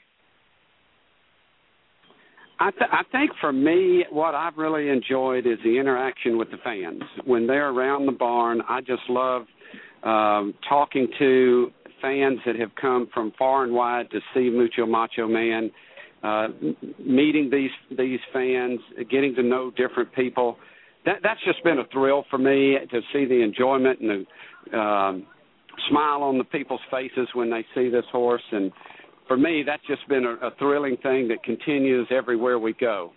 I think for me, what I've really enjoyed is the interaction with the fans. When they're around the barn, I just love talking to fans that have come from far and wide to see Mucho Macho Man, meeting these fans, getting to know different people. That's just been a thrill for me to see the enjoyment and the smile on the people's faces when they see this horse. And for me, that's just been a thrilling thing that continues everywhere we go.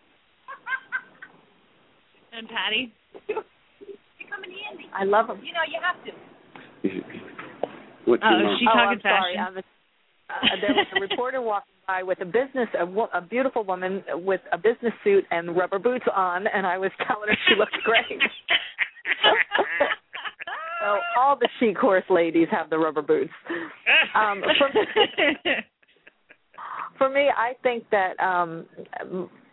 And Patty? I love him. You have to. She's talking fashion. There was a reporter walking by with a beautiful woman with a business suit and rubber boots on, and I was telling her she looked great. So all the chic horse ladies have the rubber boots. For me, I think that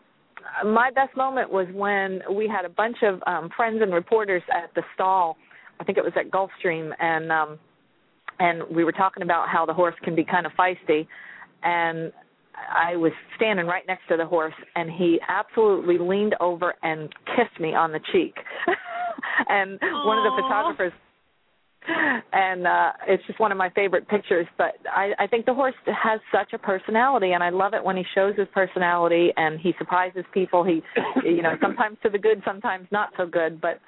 my best moment was when we had a bunch of friends and reporters at the stall I think it was at Gulfstream, and we were talking about how the horse can be kind of feisty, and I was standing right next to the horse, and he absolutely leaned over and kissed me on the cheek. And one of the photographers, and it's just one of my favorite pictures, but I think the horse has such a personality, and I love it when he shows his personality and he surprises people. He, sometimes to the good, sometimes not so good, but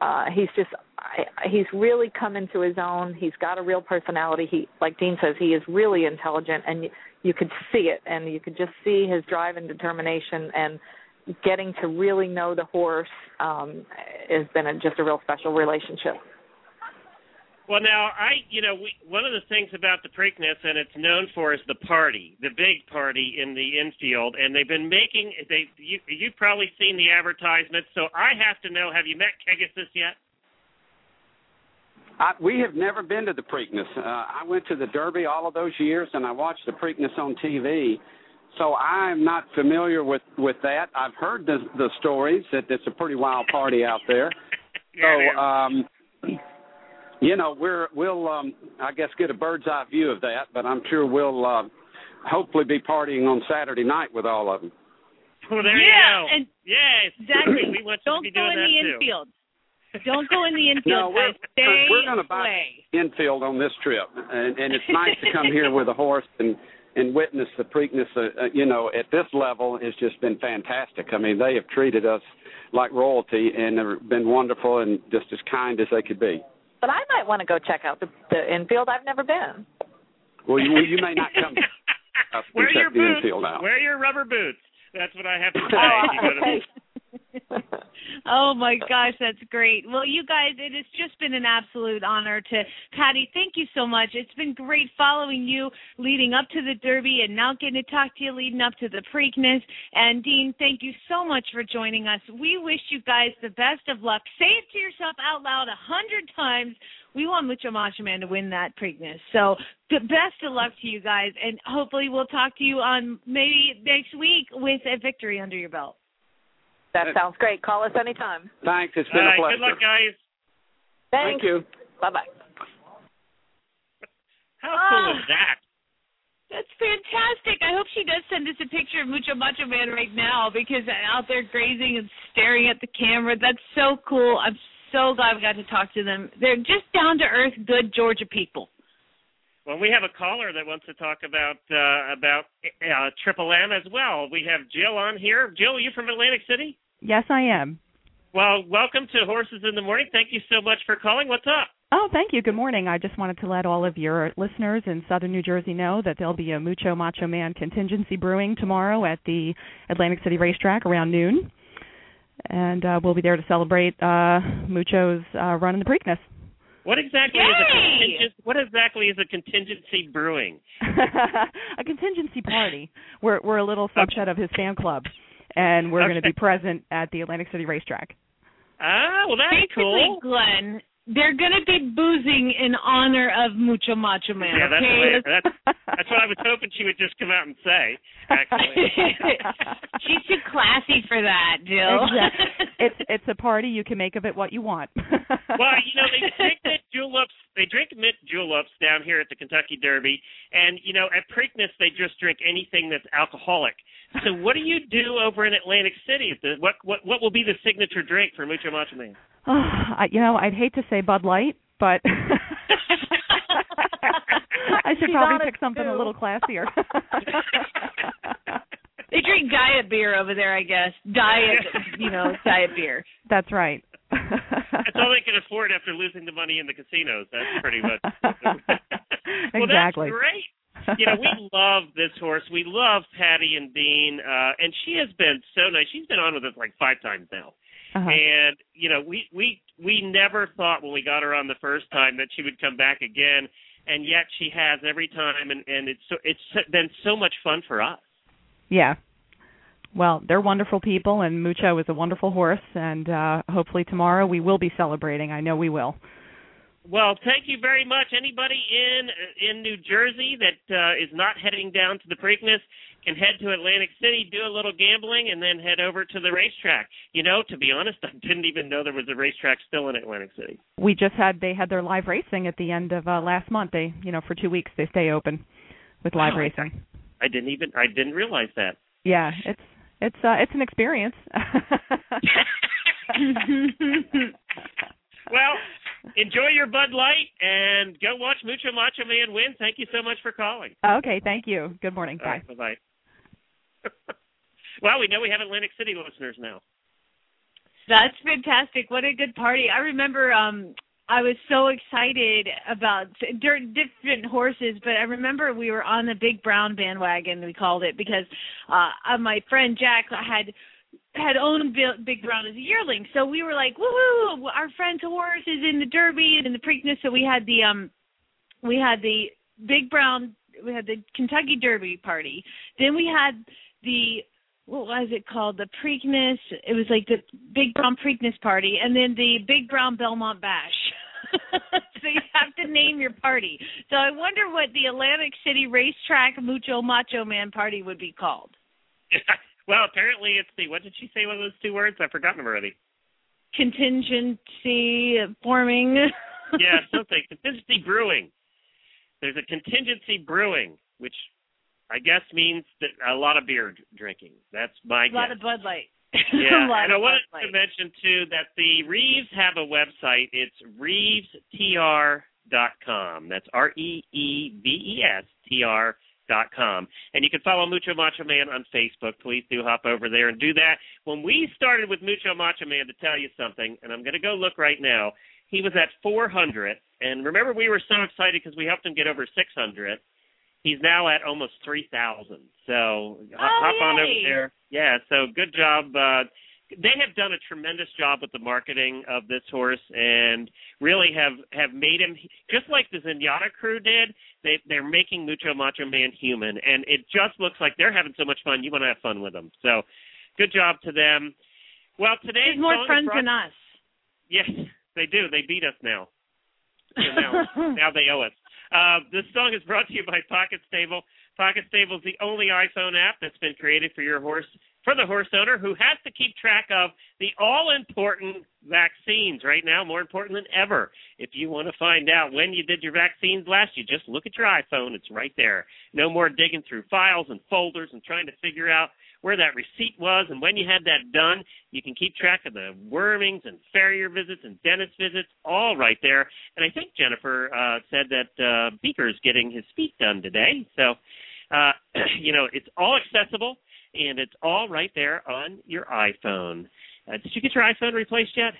he's really come into his own. He's got a real personality. He, like Dean says, he is really intelligent, and you could see it, and you could just see his drive and determination, and getting to really know the horse has been just a real special relationship. Well, now, one of the things about the Preakness, and it's known for, is the party, the big party in the infield, and they've been making, you've probably seen the advertisements, so I have to know, have you met Pegasus yet? We have never been to the Preakness. I went to the Derby all of those years, and I watched the Preakness on TV, so I'm not familiar with that. I've heard the stories that it's a pretty wild party out there. We'll I guess get a bird's eye view of that, but I'm sure we'll hopefully be partying on Saturday night with all of them. Well, there you go. And yes, exactly. We want Don't to be go doing in the that infield. Don't go in the infield, no, guys. Stay we're going to buy infield on this trip, and it's nice to come here with a horse and witness the Preakness. At this level, it's just been fantastic. I mean, they have treated us like royalty, and they've been wonderful and just as kind as they could be. But I might want to go check out the infield. I've never been. Well, you may not come. Wear your the boots. Infield out. Wear your rubber boots. That's what I have to say. Oh, my gosh, that's great. Well, you guys, it has just been an absolute honor to Patty. Thank you so much. It's been great following you leading up to the Derby and now getting to talk to you leading up to the Preakness. And, Dean, thank you so much for joining us. We wish you guys the best of luck. Say it to yourself out loud 100 times. We want Mucho Macho Man to win that Preakness. So the best of luck to you guys, and hopefully we'll talk to you on maybe next week with a victory under your belt. That sounds great. Call us anytime. Thanks. It's been a pleasure. Good luck, guys. Thanks. Thank you. Bye-bye. How cool is that? That's fantastic. I hope she does send us a picture of Mucho Macho Man right now, because out there grazing and staring at the camera. That's so cool. I'm so glad we got to talk to them. They're just down-to-earth, good Georgia people. Well, we have a caller that wants to talk about Triple M as well. We have Jill on here. Jill, are you from Atlantic City? Yes, I am. Well, welcome to Horses in the Morning. Thank you so much for calling. What's up? Oh, thank you. Good morning. I just wanted to let all of your listeners in southern New Jersey know that there'll be a Mucho Macho Man contingency brewing tomorrow at the Atlantic City Racetrack around noon. And we'll be there to celebrate Mucho's run in the Preakness. What exactly is a contingency brewing? A contingency party. We're a little subset of his fan club, and we're going to be present at the Atlantic City Racetrack. Ah, well, that's cool. Glenn, they're going to be boozing in honor of Mucho Macho Man. Yeah, okay? That's what I was hoping she would just come out and say, actually. She's too classy for that, Jill. Exactly. It's a party. You can make of it what you want. Well, they drink mint juleps. They drink mint juleps down here at the Kentucky Derby, and at Preakness they just drink anything that's alcoholic. So, what do you do over in Atlantic City? What will be the signature drink for Mucho Macho Man? I'd hate to say Bud Light, but I should probably pick something a little classier. They drink diet beer over there, I guess. Diet beer. That's right. That's all they can afford after losing the money in the casinos. That's pretty much. Well, exactly. That's great. We love this horse. We love Patty and Dean, and she has been so nice. She's been on with us like 5 times now. Uh-huh. And, we never thought when we got her on the first time that she would come back again, and yet she has every time, and it's been so much fun for us. Yeah. Well, they're wonderful people, and Mucho is a wonderful horse, and hopefully tomorrow we will be celebrating. I know we will. Well, thank you very much. Anybody in New Jersey that is not heading down to the Preakness can head to Atlantic City, do a little gambling, and then head over to the racetrack. You know, to be honest, I didn't even know there was a racetrack still in Atlantic City. They had their live racing at the end of last month. They, for 2 weeks they stay open with live racing. I didn't realize that. Yeah, it's an experience. Well, enjoy your Bud Light and go watch Mucho Macho Man win. Thank you so much for calling. Okay, thank you. Good morning. Bye. Right, bye-bye. Well, we know we have Atlantic City listeners now. That's fantastic. What a good party. I remember I was so excited about different horses, but I remember we were on the Big Brown bandwagon, we called it, because my friend Jack had owned Big Brown as a yearling. So we were like, woohoo, our friend's horse is in the Derby and in the Preakness. So we had the Big Brown, we had the Kentucky Derby party. Then we had what was it called? The Preakness. It was like the Big Brown Preakness party, and then the Big Brown Belmont Bash. So you have to name your party. So I wonder what the Atlantic City Racetrack Mucho Macho Man party would be called. Well, apparently it's what did she say were those two words? I've forgotten them already. Contingency forming. Yeah, something. Contingency brewing. There's a contingency brewing, which I guess means that a lot of beer drinking. That's my guess. A lot of Bud Light. Yeah, and I wanted to mention, too, that the Reeves have a website. It's ReevesTR.com. That's ReevesTR.com. And you can follow Mucho Macho Man on Facebook. Please do hop over there and do that. When we started with Mucho Macho Man, to tell you something, and I'm going to go look right now, he was at 400. And remember, we were so excited because we helped him get over 600. He's now at almost 3,000. So hop on over there. Yeah, so good job. They have done a tremendous job with the marketing of this horse and really have made him, just like the Zenyatta crew did, they're making Mucho Macho Man human. And it just looks like they're having so much fun, you want to have fun with them. So good job to them. Well, today's There's more friends than us. Yes, they do. They beat us now. So now they owe us. This song is brought to you by Pocket Stable. Pocket Stable is the only iPhone app that's been created for your horse, for the horse owner who has to keep track of the all-important vaccines right now, more important than ever. If you want to find out when you did your vaccines last, you just look at your iPhone. It's right there. No more digging through files and folders and trying to figure out where that receipt was and when you had that done. You can keep track of the wormings and farrier visits and dentist visits, all right there. And I think Jennifer said that Beaker's getting his feet done today. So, it's all accessible, and it's all right there on your iPhone. Did you get your iPhone replaced yet?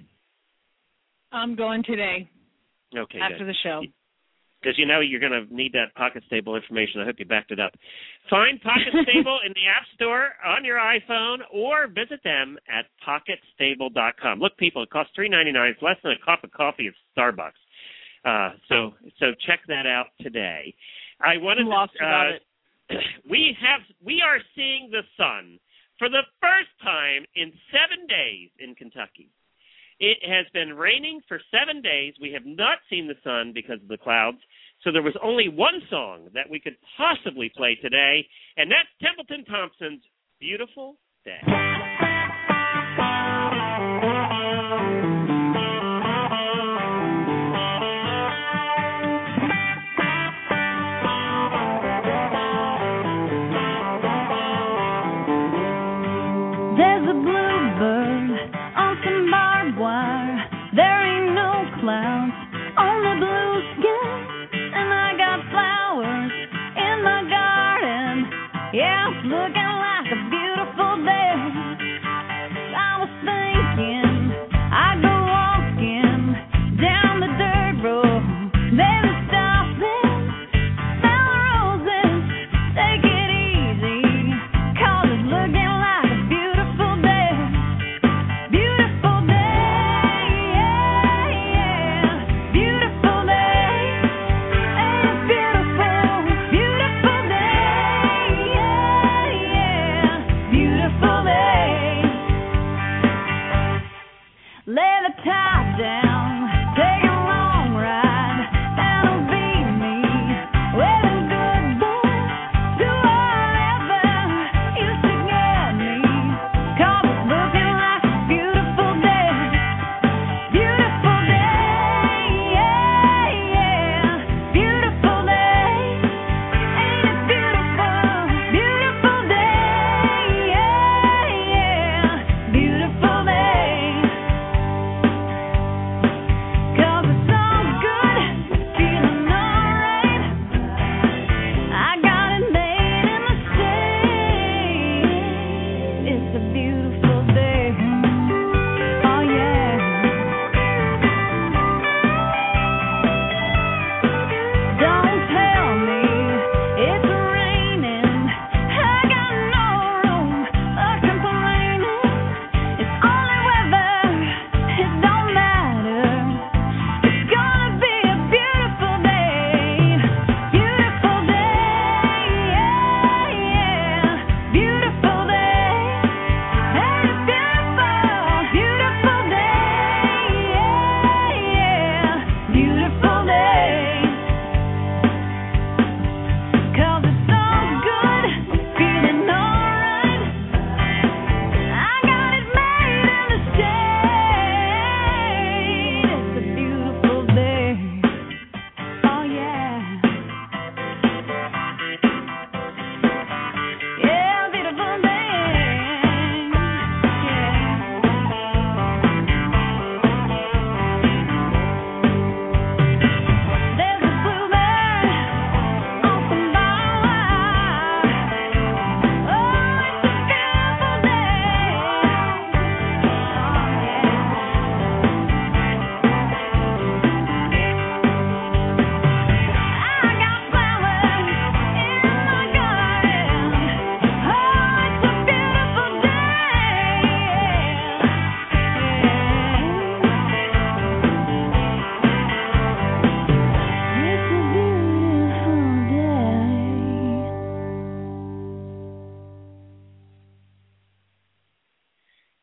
I'm going today. Okay, after the show. Because you're going to need that Pocket Stable information. I hope you backed it up. Find Pocket Stable in the App Store on your iPhone or visit them at PocketStable.com. Look, people, it costs $3.99. It's less than a cup of coffee at Starbucks. So check that out today. I wanted to lost about it. We are seeing the sun for the first time in 7 days in Kentucky. It has been raining for 7 days. We have not seen the sun because of the clouds. So there was only one song that we could possibly play today, and that's Templeton Thompson's Beautiful Day. There's a bluebird on some barbed wire. There ain't no clouds on the blue sky. And I got flowers in my garden. Yeah, it's looking like a beautiful day. I was thinking I'd go walking down the dirt road. Maybe stop and smell the roses. Take it easy, 'cause it's looking like a beautiful day. Beautiful day, yeah, yeah. Beautiful day. It's beautiful, beautiful day, yeah, yeah.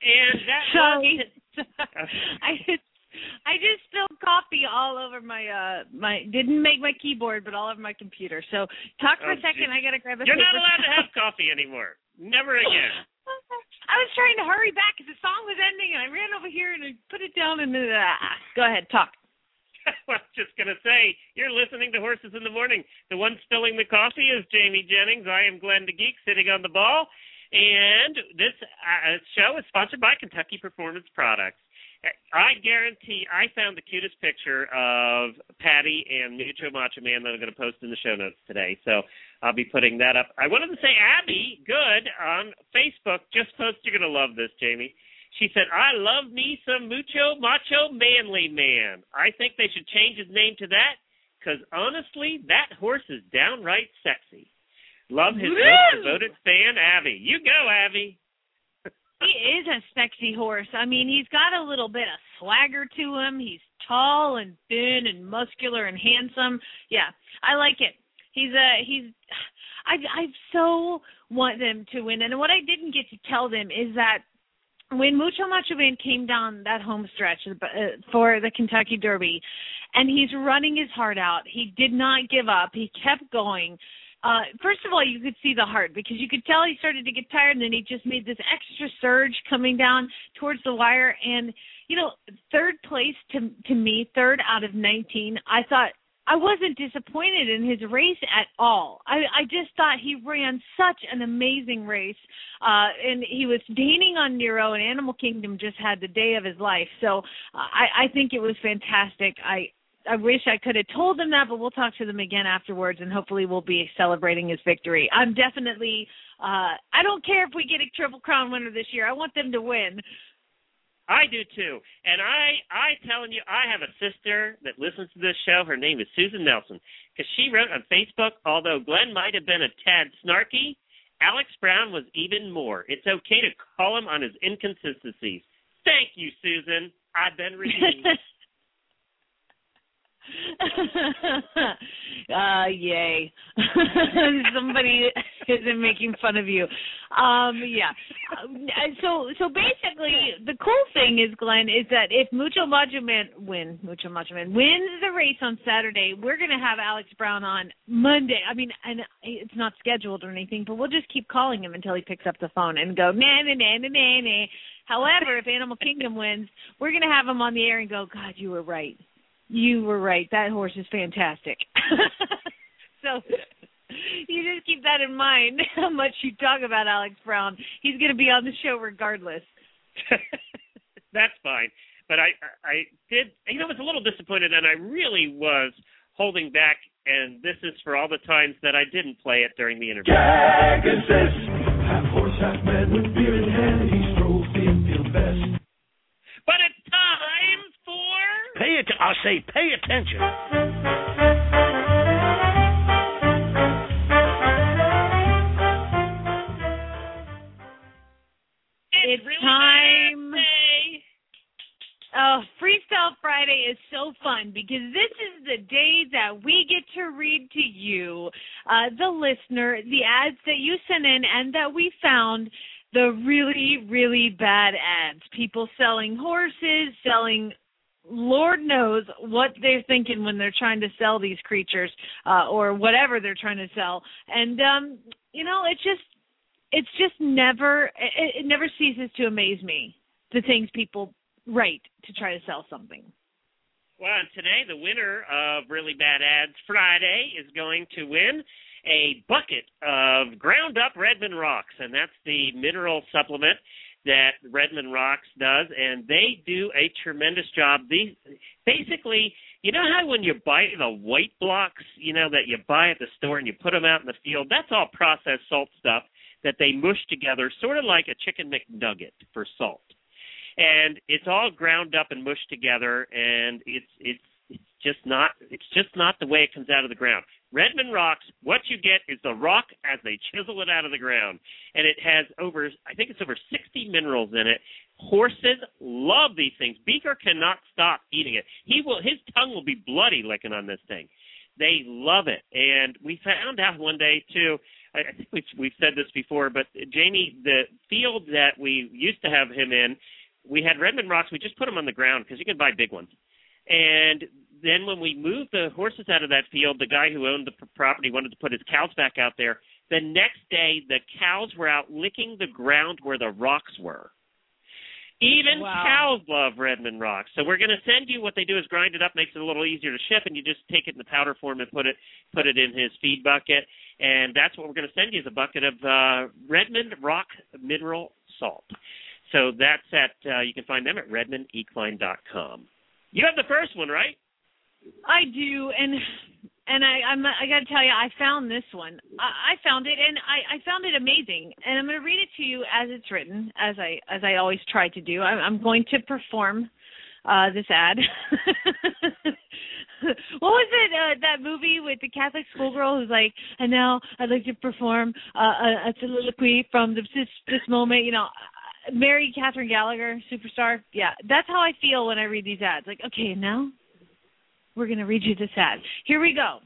And that Sorry. I just spilled coffee all over my didn't make my keyboard, but all over my computer. So talk for a second. I gotta grab a. You're paper. not allowed to have coffee anymore. Never again. I was trying to hurry back because the song was ending, and I ran over here and I put it down. And go ahead, talk. Well, I was just going to say, you're listening to Horses in the Morning. The one spilling the coffee is Jamie Jennings. I am Glenn the Geek, sitting on the ball. And this show is sponsored by Kentucky Performance Products. I guarantee I found the cutest picture of Patty and Mucho Macho Man that I'm going to post in the show notes today. So I'll be putting that up. I wanted to say Abby Good on Facebook just posted. You're going to love this, Jamie. She said, I love me some Mucho Macho Manly Man. I think they should change his name to that because, honestly, that horse is downright sexy. Love his most devoted fan, Abby. You go, Abby. He is a sexy horse. I mean, he's got a little bit of swagger to him. He's tall and thin and muscular and handsome. Yeah, I like it. I so want them to win. And what I didn't get to tell them is that when Mucho Macho Man came down that home stretch for the Kentucky Derby, and he's running his heart out, he did not give up. He kept going. First of all, you could see the heart because you could tell he started to get tired, and then he just made this extra surge coming down towards the wire. And, you know, third place to me, third out of 19, I thought I wasn't disappointed in his race at all. I just thought he ran such an amazing race, and he was gaining on Nero, and Animal Kingdom just had the day of his life. So I think it was fantastic. I wish I could have told them that, but we'll talk to them again afterwards, and hopefully we'll be celebrating his victory. I'm definitely I don't care if we get a Triple Crown winner this year. I want them to win. I do too. And I telling you, I have a sister that listens to this show. Her name is Susan Nelson. Because she wrote on Facebook, although Glenn might have been a tad snarky, Alex Brown was even more. It's okay to call him on his inconsistencies. Thank you, Susan. I've been redeemed. Yay. Somebody isn't making fun of you. Yeah. So basically, the cool thing is, Glenn, is that if Mucho Macho Man wins the race on Saturday, we're going to have Alex Brown on Monday. I mean, and it's not scheduled or anything, but we'll just keep calling him until he picks up the phone and go, na-na-na-na-na-na. However, if Animal Kingdom wins, we're going to have him on the air and go, God, you were right. You were right. That horse is fantastic. So you just keep that in mind, how much you talk about Alex Brown. He's going to be on the show regardless. That's fine. But I did, you know, I was a little disappointed, and I really was holding back, and this is for all the times that I didn't play it during the interview. Pegasus, half horse, half man with beer in hand, he strove the infield best. But it's time for... Pay attention. It's really time. Oh, Freestyle Friday is so fun because this is the day that we get to read to you, the listener, the ads that you sent in and that we found, the really, really bad ads. People selling horses, selling Lord knows what they're thinking when they're trying to sell these creatures or whatever they're trying to sell. And, you know, it never ceases to amaze me, the things people write to try to sell something. Well, and today the winner of Really Bad Ads Friday is going to win a bucket of ground-up Redmond Rocks, and that's the mineral supplement that Redmond Rocks does, and they do a tremendous job. Basically, you know how when you buy the white blocks, you know, that you buy at the store and you put them out in the field, that's all processed salt stuff that they mush together, sort of like a Chicken McNugget for salt. And it's all ground up and mushed together, and it's just not the way it comes out of the ground. Redmond Rocks, what you get is the rock as they chisel it out of the ground, and it has over 60 minerals in it. Horses love these things. Beaker cannot stop eating it. His tongue will be bloody licking on this thing. They love it, and we found out one day too. I think we've said this before, but Jamie, the field that we used to have him in, we had Redmond rocks. We just put them on the ground because you can buy big ones. And then when we moved the horses out of that field, the guy who owned the property wanted to put his cows back out there. The next day, the cows were out licking the ground where the rocks were. Even cows love Redmond rocks. So we're going to send you, what they do is grind it up, makes it a little easier to ship, and you just take it in the powder form and put it in his feed bucket. And that's what we're going to send you, is a bucket of Redmond rock mineral salt. So that's you can find them at redmondequine.com. You have the first one, right? I do, and I got to tell you, I found this one. I found it, and I found it amazing. And I'm going to read it to you as it's written, as I always try to do. I'm going to perform this ad. What was it, that movie with the Catholic schoolgirl who's like, and now I'd like to perform a soliloquy from this moment, you know, Mary Catherine Gallagher, superstar. Yeah, that's how I feel when I read these ads. Like, okay, now we're going to read you this ad. Here we go.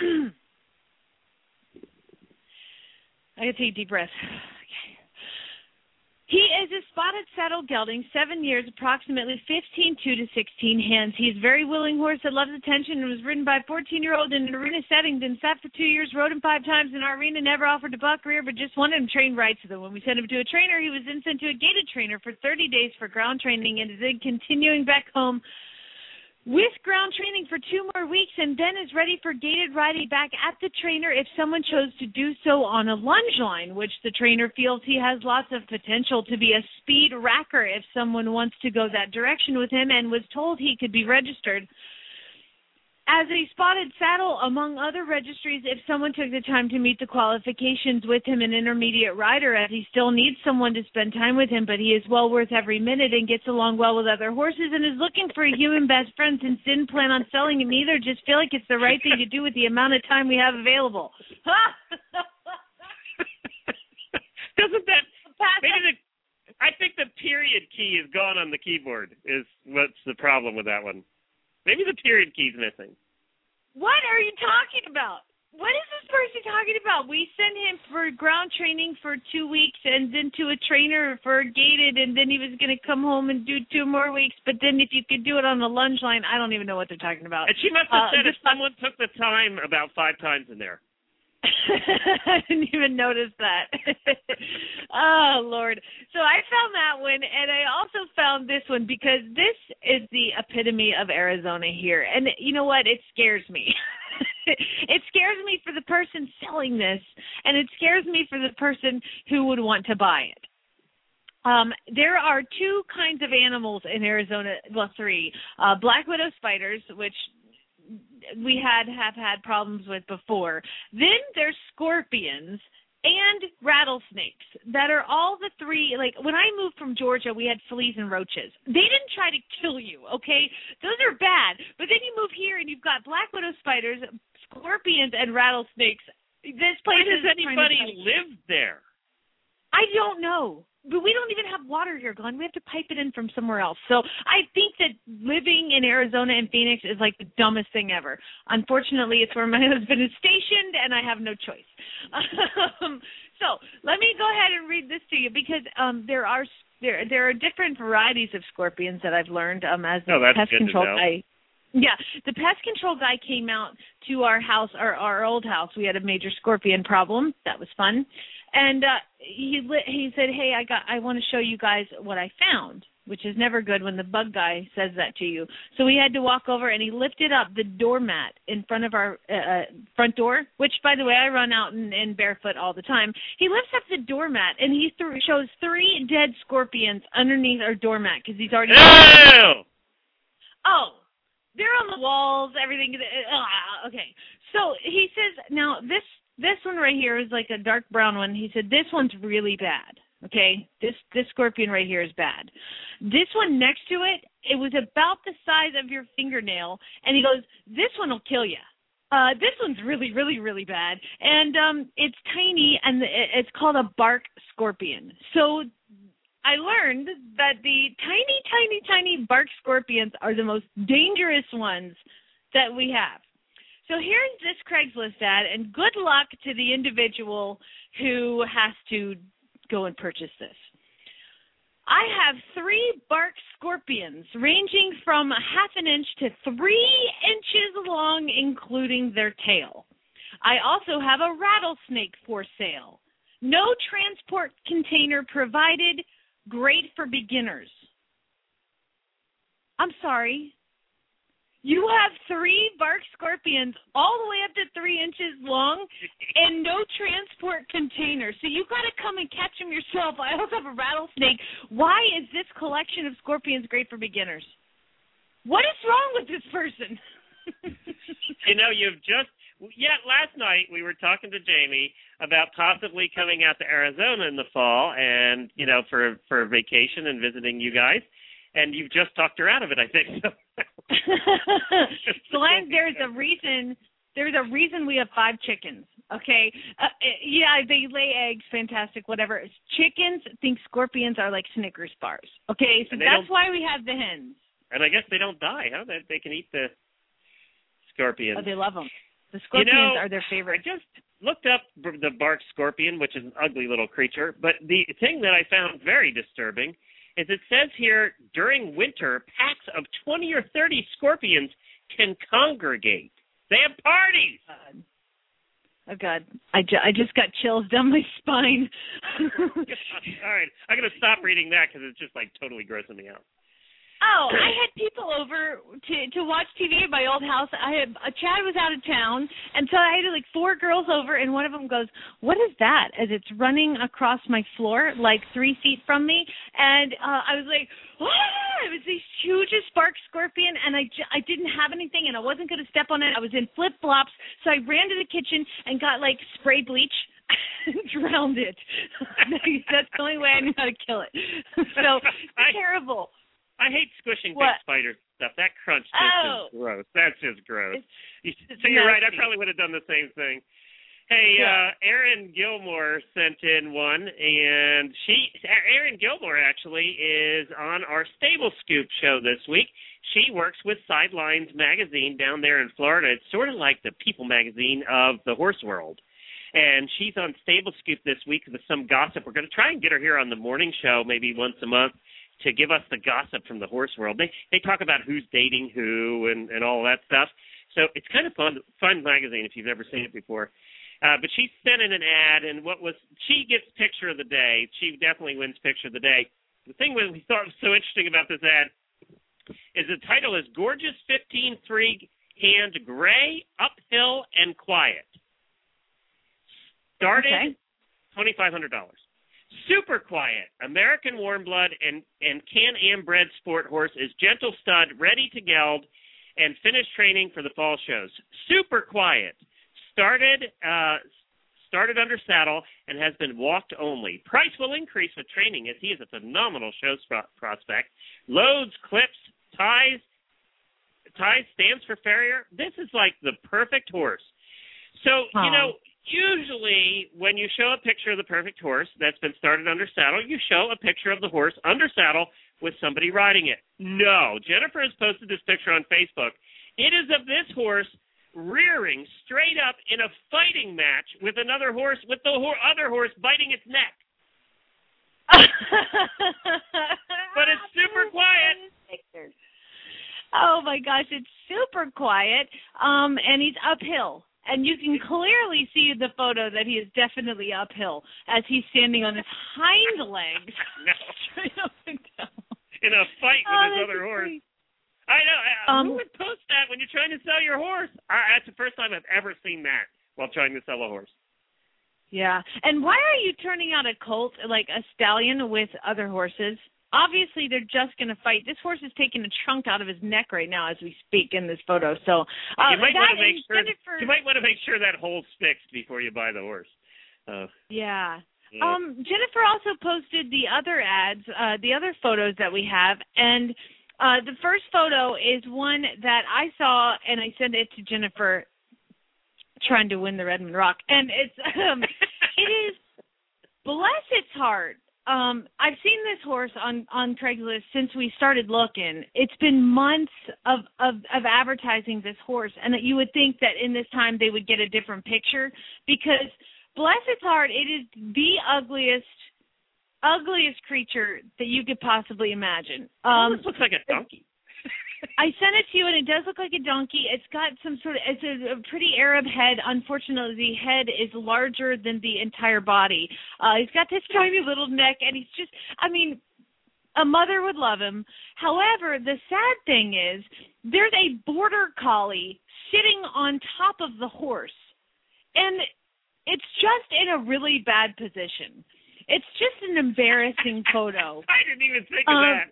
I got to take a deep breath. Okay. He is a spotted saddle gelding, 7 years, approximately 15 to 16 hands. He's a very willing horse that loves attention and was ridden by a 14-year-old in an arena setting, then sat for 2 years, rode him 5 times in our arena, never offered to buck rear, but just wanted him trained right. So then when we sent him to a trainer, he was then sent to a gated trainer for 30 days for ground training and is then continuing back home with ground training for 2 more weeks, and then is ready for gated riding back at the trainer if someone chose to do so on a lunge line, which the trainer feels he has lots of potential to be a speed racker if someone wants to go that direction with him, and was told he could be registered as a spotted saddle among other registries if someone took the time to meet the qualifications with him, an intermediate rider, as he still needs someone to spend time with him, but he is well worth every minute and gets along well with other horses and is looking for a human best friend since didn't plan on selling him either, just feel like it's the right thing to do with the amount of time we have available. Doesn't that I think the period key is gone on the keyboard is what's the problem with that one. Maybe the period key's missing. What are you talking about? What is this person talking about? We sent him for ground training for 2 weeks and then to a trainer for gated, and then he was going to come home and do 2 more weeks. But then if you could do it on the lunge line, I don't even know what they're talking about. And she must have said if someone took the time about 5 times in there. I didn't even notice that. Oh, Lord. So I found that one, and I also found this one because this is the epitome of Arizona here. And you know what? It scares me. It scares me for the person selling this, and it scares me for the person who would want to buy it. There are 2 kinds of animals in Arizona, well, 3. Black widow spiders, which we have had problems with before. Then there's scorpions and rattlesnakes that are all the 3. Like when I moved from Georgia, we had fleas and roaches. They didn't try to kill you, okay? Those are bad. But then you move here and you've got black widow spiders, scorpions, and rattlesnakes. This place Why does anybody live there? I don't know. But we don't even have water here, Glenn. We have to pipe it in from somewhere else. So I think that living in Arizona and Phoenix is like the dumbest thing ever. Unfortunately, it's where my husband is stationed, and I have no choice. So let me go ahead and read this to you because there are different varieties of scorpions that I've learned as the pest control guy. Yeah, the pest control guy came out to our house, our old house. We had a major scorpion problem. That was fun. And he said, hey, I want to show you guys what I found, which is never good when the bug guy says that to you. So we had to walk over, and he lifted up the doormat in front of our front door, which, by the way, I run out in barefoot all the time. He lifts up the doormat, and he shows 3 dead scorpions underneath our doormat because he's already... Ew! Oh, they're on the walls, everything. Okay. So he says, now this one right here is like a dark brown one. He said, this one's really bad, okay? This scorpion right here is bad. This one next to it, it was about the size of your fingernail, and he goes, this one will kill you. This one's really, really, really bad, and it's tiny, and it's called a bark scorpion. So I learned that the tiny, tiny, tiny bark scorpions are the most dangerous ones that we have. So here's this Craigslist ad, and good luck to the individual who has to go and purchase this. I have 3 bark scorpions ranging from 1/2 inch to 3 inches long, including their tail. I also have a rattlesnake for sale. No transport container provided. Great for beginners. I'm sorry. You have 3 bark scorpions all the way up to 3 inches long and no transport container. So you got to come and catch them yourself. I also have a rattlesnake. Why is this collection of scorpions great for beginners? What is wrong with this person? Last night we were talking to Jamie about possibly coming out to Arizona in the fall and, for a vacation and visiting you guys. And you've just talked her out of it, I think. Glenn, there's a reason we have 5 chickens. Okay, they lay eggs, fantastic, whatever. Chickens think scorpions are like Snickers bars. Okay, so that's why we have the hens. And I guess they don't die, huh? They can eat the scorpions. Oh, they love them. The scorpions are their favorite. I just looked up the bark scorpion, which is an ugly little creature. But the thing that I found very disturbing is it says here, during winter, packs of 20 or 30 scorpions can congregate. They have parties. Oh, God. I just got chills down my spine. All right. I'm going to stop reading that because it's just, totally grossing me out. Oh, I had people over to watch TV at my old house. Chad was out of town, and so I had 4 girls over, and one of them goes, "What is that?" as it's running across my floor, 3 feet from me. And I was like, "Ah!" It was the hugest bark scorpion, and I didn't have anything, and I wasn't going to step on it. I was in flip-flops, so I ran to the kitchen and got, spray bleach. Drowned it. That's the only way I knew how to kill it. So, terrible. I hate squishing big spider stuff. That crunch is gross. That's just gross. So you're right. I probably would have done the same thing. Hey, Erin Gilmore sent in one, and Erin Gilmore actually is on our Stable Scoop show this week. She works with Sidelines Magazine down there in Florida. It's sort of like the People magazine of the horse world. And she's on Stable Scoop this week with some gossip. We're going to try and get her here on the morning show maybe once a month to give us the gossip from the horse world. They talk about who's dating who and all that stuff. So it's kind of fun magazine if you've never seen it before. But she sent in an ad, and she gets picture of the day. She definitely wins picture of the day. The thing we thought was so interesting about this ad is the title is Gorgeous 15 Free-Hand Gray, Uphill, and Quiet. Started $2,500. Super Quiet, American Warm Blood and Can-Am bred sport horse is gentle stud, ready to geld, and finished training for the fall shows. Super Quiet, started under saddle and has been walked only. Price will increase with training as he is a phenomenal show prospect. Loads, clips, ties stands for farrier. This is like the perfect horse. So, usually, when you show a picture of the perfect horse that's been started under saddle, you show a picture of the horse under saddle with somebody riding it. No, Jennifer has posted this picture on Facebook. It is of this horse rearing straight up in a fighting match with another horse, with the other horse biting its neck. But it's super quiet. Oh, my gosh, it's super quiet, and he's uphill. And you can clearly see the photo that he is definitely uphill as he's standing on his hind legs. Straight up and down. In a fight with his other horse. I know. Who would post that when you're trying to sell your horse? That's the first time I've ever seen that while trying to sell a horse. Yeah. And why are you turning out a colt, like a stallion, with other horses? Obviously, they're just going to fight. This horse is taking a chunk out of his neck right now as we speak in this photo. So you might want to make sure that hole's fixed before you buy the horse. Yeah. Jennifer also posted the other ads, the other photos that we have, and the first photo is one that I saw, and I sent it to Jennifer, trying to win the Redmond Rock, and it's it is bless its heart. I've seen this horse on Craigslist since we started looking. It's been months of advertising this horse, and that you would think that in this time they would get a different picture, because bless its heart, it is the ugliest creature that you could possibly imagine. It almost looks like a donkey. I sent it to you, and it does look like a donkey. It's got it's a pretty Arab head. Unfortunately, the head is larger than the entire body. He's got this tiny little neck, and he's just, a mother would love him. However, the sad thing is there's a border collie sitting on top of the horse, and it's just in a really bad position. It's just an embarrassing photo. I didn't even think of that.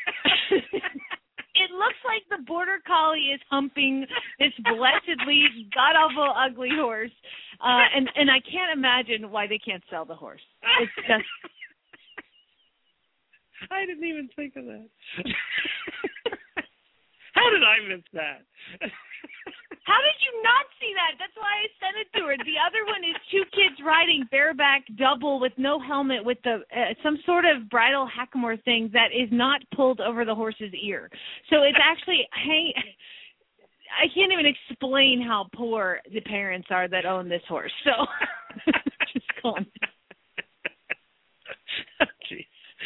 It looks like the border collie is humping this blessedly god-awful ugly horse, and I can't imagine why they can't sell the horse. It's just... I didn't even think of that. How did I miss that? How did you not see that? That's why I sent it to her. The other one is two kids riding bareback double with no helmet, with the some sort of bridle hackamore thing that is not pulled over the horse's ear. So it's actually I can't even explain how poor the parents are that own this horse. So just go on. Jeez.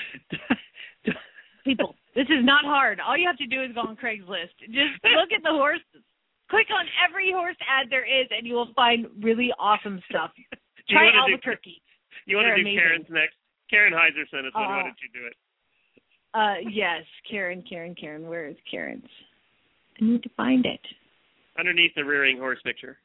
People, this is not hard. All you have to do is go on Craigslist. Just look at the horse. Click on every horse ad there is, and you will find really awesome stuff. Try Albuquerque. You want to do amazing. Karen's next? Karen Heiser sent us one. Why don't you do it? Yes, Karen. Where is Karen's? I need to find it. Underneath the rearing horse picture.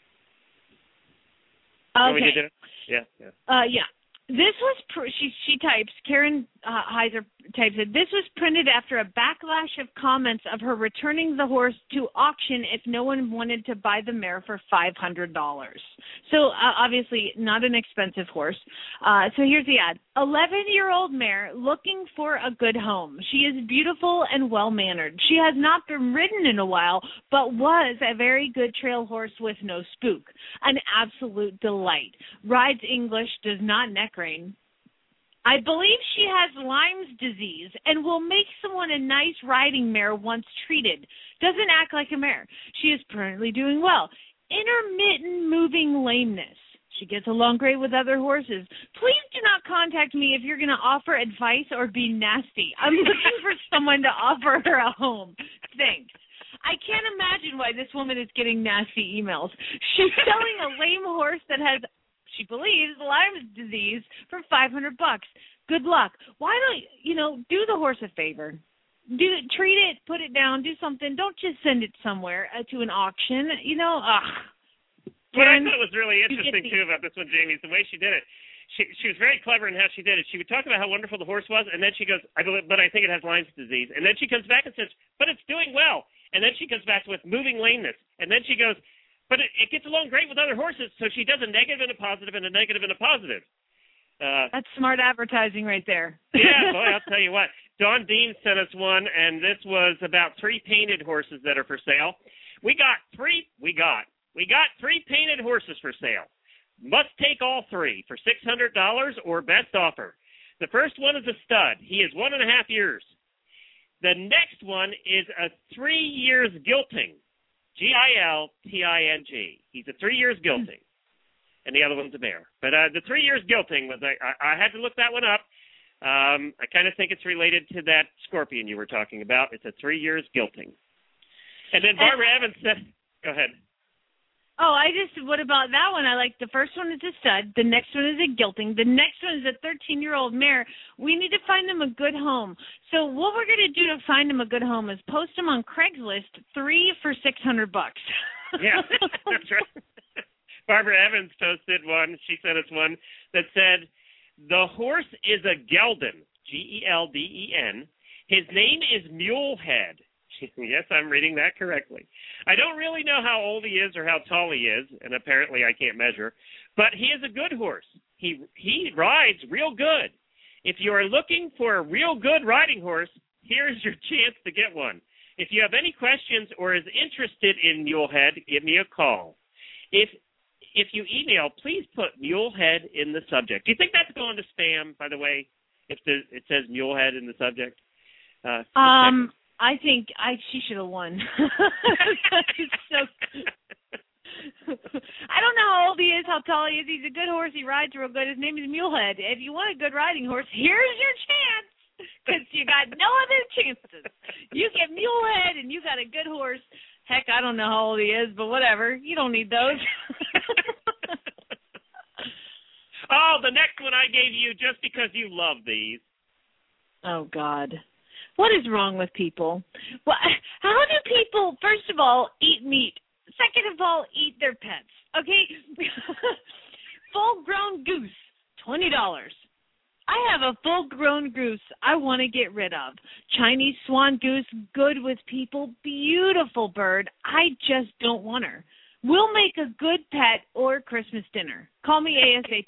Okay. Want me to do it? Yeah. Yeah. This was, she types, Karen Heiser types it, this was printed after a backlash of comments of her returning the horse to auction if no one wanted to buy the mare for $500. So obviously not an expensive horse. So here's the ad. 11-year-old mare looking for a good home. She is beautiful and well-mannered. She has not been ridden in a while, but was a very good trail horse with no spook. An absolute delight. Rides English, does not neck rein. I believe she has Lyme's disease and will make someone a nice riding mare once treated. Doesn't act like a mare. She is currently doing well. Intermittent moving lameness. She gets along great with other horses. Please do not contact me if you're going to offer advice or be nasty. I'm looking for someone to offer her a home. Thanks. I can't imagine why this woman is getting nasty emails. She's selling a lame horse that has, she believes, Lyme's disease for $500. Good luck. Why don't do the horse a favor? Treat it, put it down, do something. Don't just send it somewhere to an auction. What I thought was really interesting too about this one, Jamie, is the way she did it. She was very clever in how she did it. She would talk about how wonderful the horse was, and then she goes, but I think it has Lyme's disease. And then she comes back and says, but it's doing well. And then she comes back with moving lameness. And then she goes, but it gets along great with other horses, so she does a negative and a positive and a negative and a positive. That's smart advertising right there. Yeah, boy, I'll tell you what. Dawn Dean sent us one, and this was about 3 painted horses that are for sale. We got 3 painted horses for sale. Must take all 3 for $600 or best offer. The first one is a stud. He is 1.5 years. The next one is a 3 years gilting. Gilting. He's a 3 years gilting. And the other one's a mare. But the 3 years gilting was, I had to look that one up. I kind of think it's related to that scorpion you were talking about. It's a 3 years gilting. And then Barbara Evans said, go ahead. Oh, what about that one? I like the first one is a stud. The next one is a gilting. The next one is a 13-year-old mare. We need to find them a good home. So what we're going to do to find them a good home is post them on Craigslist, 3 for $600. Yeah, that's right. Barbara Evans posted one. She sent us one that said, the horse is a geldin, Gelden. His name is Mulehead. Yes, I'm reading that correctly. I don't really know how old he is or how tall he is, and apparently I can't measure, but he is a good horse. He rides real good. If you are looking for a real good riding horse, here's your chance to get one. If you have any questions or is interested in Mulehead, give me a call. If you email, please put Mulehead in the subject. Do you think that's going to spam, by the way? If it says Mulehead in the subject. I think she should have won. I don't know how old he is, how tall he is. He's a good horse. He rides real good. His name is Mulehead. If you want a good riding horse, here's your chance, because you got no other chances. You get Mulehead, and you got a good horse. Heck, I don't know how old he is, but whatever. You don't need those. Oh, the next one I gave you just because you love these. Oh, God. What is wrong with people? Well, how do people, first of all, eat meat? Second of all, eat their pets. Okay? Full-grown goose, $20. I have a full-grown goose I want to get rid of. Chinese swan goose, good with people, beautiful bird. I just don't want her. We'll make a good pet or Christmas dinner. Call me ASAP.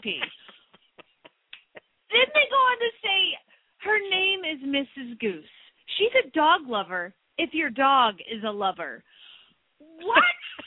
Then they go on to say her name is Mrs. Goose. She's a dog lover if your dog is a lover. What?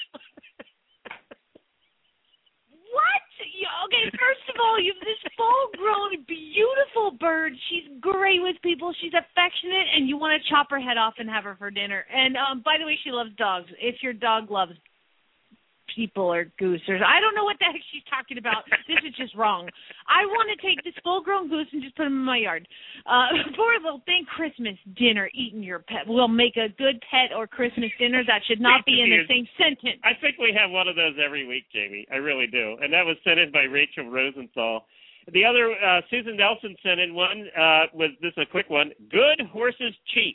What? Okay, first of all, you have this full-grown, beautiful bird. She's great with people. She's affectionate, and you want to chop her head off and have her for dinner. And, by the way, she loves dogs. If your dog loves people or goose, or I don't know what the heck she's talking about. This is just wrong. I want to take this full-grown goose and just put him in my yard. Poor little thing, Christmas dinner, eating your pet. We'll make a good pet or Christmas dinner. That should not be in the same sentence. I think we have one of those every week, Jamie. I really do. And that was sent in by Rachel Rosenthal. The other, Susan Nelson sent in one, was this a quick one. Good horses cheap,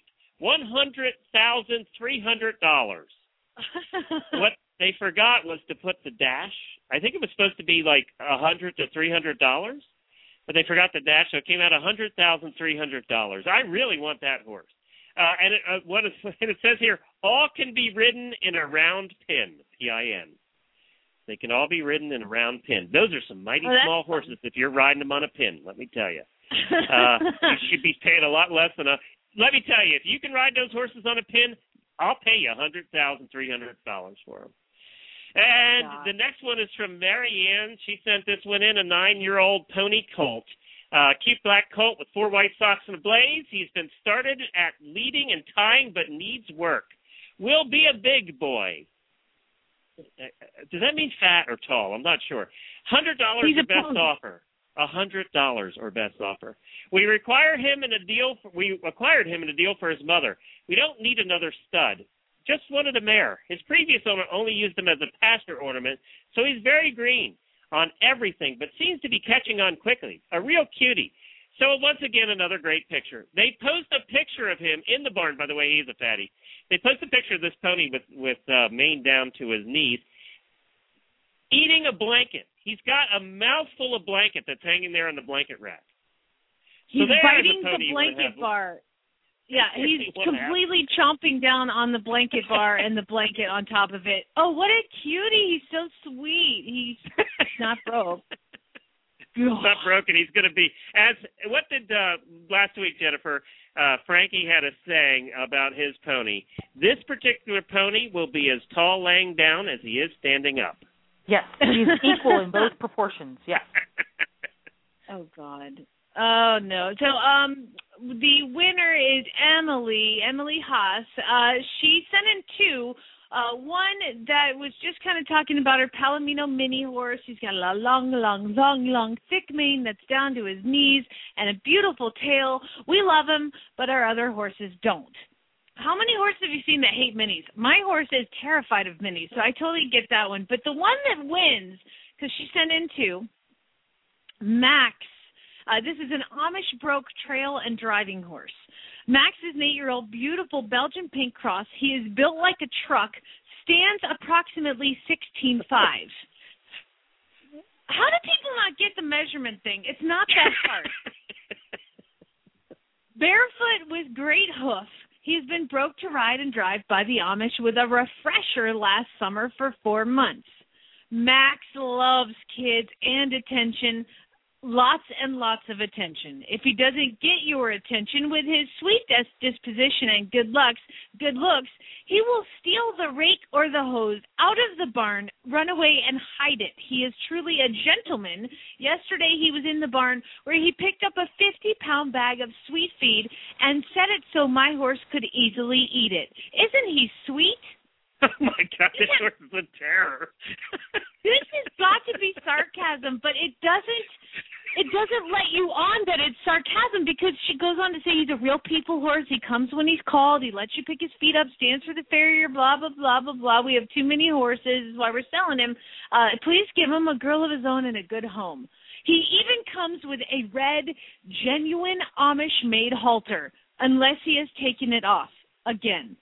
$100,300. What they forgot was to put the dash. I think it was supposed to be like $100 to $300, but they forgot the dash, so it came out $100,300. I really want that horse. And it says here, all can be ridden in a round pin, P-I-N. They can all be ridden in a round pin. Those are some mighty small horses if you're riding them on a pin, let me tell you. You should be paying a lot less than let me tell you, if you can ride those horses on a pin, I'll pay you $100,300 for them. And the next one is from Mary Ann. She sent this one in, a 9-year-old pony colt. Cute black colt with 4 white socks and a blaze. He's been started at leading and tying but needs work. Will be a big boy. Does that mean fat or tall? I'm not sure. $100 or best offer. $100 or best offer. We acquired him in a deal for his mother. We don't need another stud. Just wanted a mare. His previous owner only used him as a pasture ornament, so he's very green on everything, but seems to be catching on quickly. A real cutie. So once again, another great picture. They post a picture of him in the barn. By the way, he's a fatty. They post a picture of this pony with mane down to his knees, eating a blanket. He's got a mouthful of blanket that's hanging there on the blanket rack. He's biting the blanket bar. Yeah, he's completely chomping down on the blanket bar and the blanket on top of it. Oh, what a cutie. He's so sweet. He's not broke. He's not broken. He's going to be. What did last week, Jennifer, Frankie had a saying about his pony. This particular pony will be as tall laying down as he is standing up. Yes, he's equal in both proportions, yes. Oh, God. Oh, no. So the winner is Emily Haas. She sent in 2. One that was just kind of talking about her Palomino mini horse. He's got a long, thick mane that's down to his knees and a beautiful tail. We love him, but our other horses don't. How many horses have you seen that hate minis? My horse is terrified of minis, so I totally get that one. But the one that wins, because she sent in 2, Max. This is an Amish broke trail and driving horse. Max is an 8-year-old, beautiful Belgian pink cross. He is built like a truck, stands approximately 16'5". How do people not get the measurement thing? It's not that hard. Barefoot with great hoof. He's been broke to ride and drive by the Amish with a refresher last summer for 4 months. Max loves kids and attention. lots and lots of attention. If he doesn't get your attention with his sweet disposition and good looks, he will steal the rake or the hose out of the barn, run away, and hide it. He is truly a gentleman. Yesterday he was in the barn where he picked up a 50-pound bag of sweet feed and set it so my horse could easily eat it. Isn't he sweet? Oh, my God, this horse is a terror. This has got to be sarcasm, but it doesn't let you on that it's sarcasm, because she goes on to say he's a real people horse. He comes when he's called. He lets you pick his feet up, stands for the farrier, blah, blah, blah, blah, blah. We have too many horses. This is why we're selling him. Please give him a girl of his own and a good home. He even comes with a red, genuine Amish-made halter, unless he has taken it off again.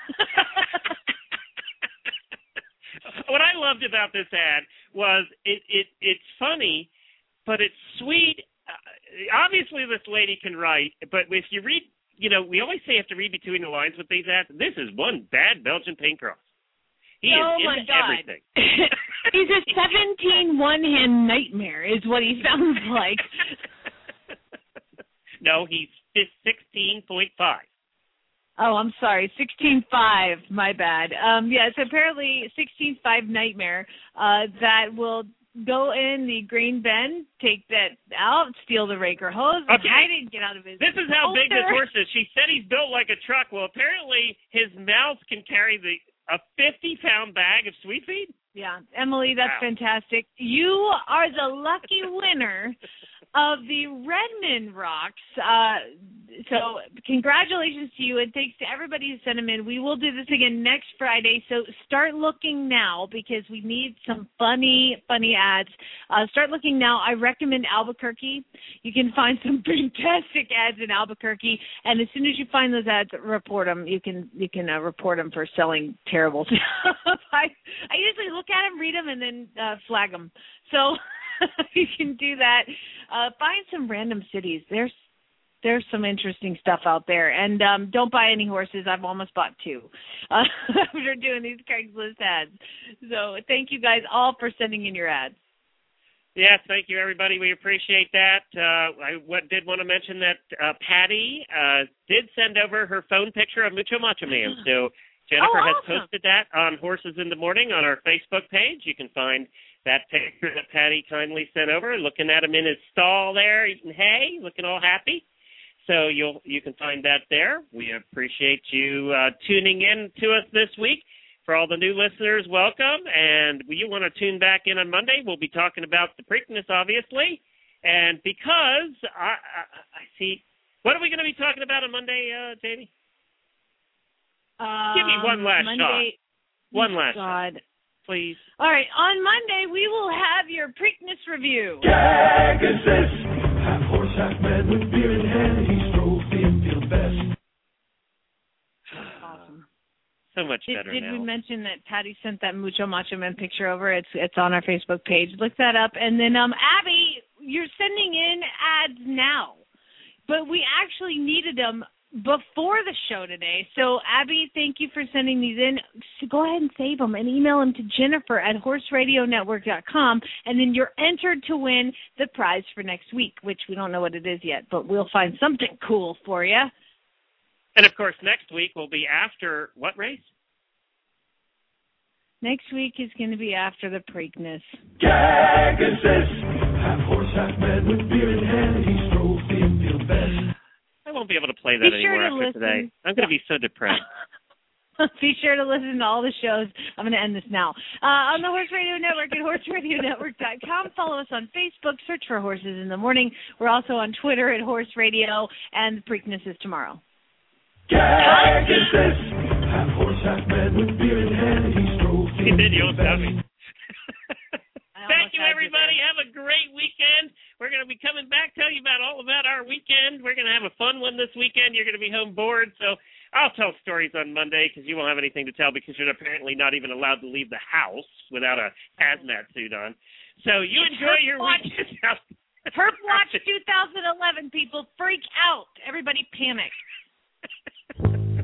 What I loved about this ad was it's funny, but it's sweet. Obviously, this lady can write, but if you read, we always say you have to read between the lines with these ads. This is one bad Belgian paint cross. He is into everything. He's a 17 one-hand nightmare is what he sounds like. No, he's 16.5. Oh, I'm sorry, 16.5. My bad. Yes, apparently 16.5 nightmare that will go in the grain bin, take that out, steal the rake or hose, hide it, get out of his. This is how big this horse is. She said he's built like a truck. Well, apparently his mouth can carry a 50-pound bag of sweet feed. Yeah, Emily, that's fantastic. You are the lucky winner of the Redmond Rocks. So congratulations to you, and thanks to everybody who sent them in. We will do this again next Friday, so start looking now because we need some funny ads. Start looking now. I recommend Albuquerque. You can find some fantastic ads in Albuquerque, and as soon as you find those ads, report them. You can report them for selling terrible stuff. I usually look at them, read them, and then flag them. So you can do that. Find some random cities. There's some interesting stuff out there. And don't buy any horses. I've almost bought 2 after doing these Craigslist ads. So thank you guys all for sending in your ads. Yes, thank you, everybody. We appreciate that. I did want to mention that Patty did send over her phone picture of Mucho Macho Man. So Jennifer has posted that on Horses in the Morning on our Facebook page. You can find that picture that Patty kindly sent over, looking at him in his stall there, eating hay, looking all happy. So you can find that there. We appreciate you tuning in to us this week. For all the new listeners, welcome. And you want to tune back in on Monday, we'll be talking about the Preakness, obviously. And because I see, what are we going to be talking about on Monday, Jamie? Give me one last Monday, shot. One last shot. Please. All right. On Monday, we will have your Preakness review. Pegasus, half horse, half man with beer in hand. He strove the infield best. Awesome. So much better Did now. we mention that Patty sent that Mucho Macho Man picture over? It's on our Facebook page. Look that up. And then, Abby, you're sending in ads now. But we actually needed them before the show today. So, Abby, thank you for sending these in. So go ahead and save them and email them to Jennifer at horseradionetwork.com, and then you're entered to win the prize for next week, which we don't know what it is yet, but we'll find something cool for you. And, of course, next week will be after what race? Next week is going to be after the Preakness. Pegasus, half horse, half man with beer in hand. He strove the infield best. I won't be able to play that anymore after today. I'm going to be so depressed. Be sure to listen to all the shows. I'm going to end this now. On the Horse Radio Network at horseradionetwork.com. Follow us on Facebook. Search for Horses in the Morning. We're also on Twitter at Horse Radio, and the Preakness is tomorrow. Pegasus, half horse, half man with beer in hand. He strove the infield best. Thank you, everybody. Have a great weekend. We're going to be coming back, tell you all about our weekend. We're going to have a fun one this weekend. You're going to be home bored, so I'll tell stories on Monday because you won't have anything to tell because you're apparently not even allowed to leave the house without a hazmat suit on. So you enjoy your weekend. Herp Watch 2011, people. Freak out. Everybody panic.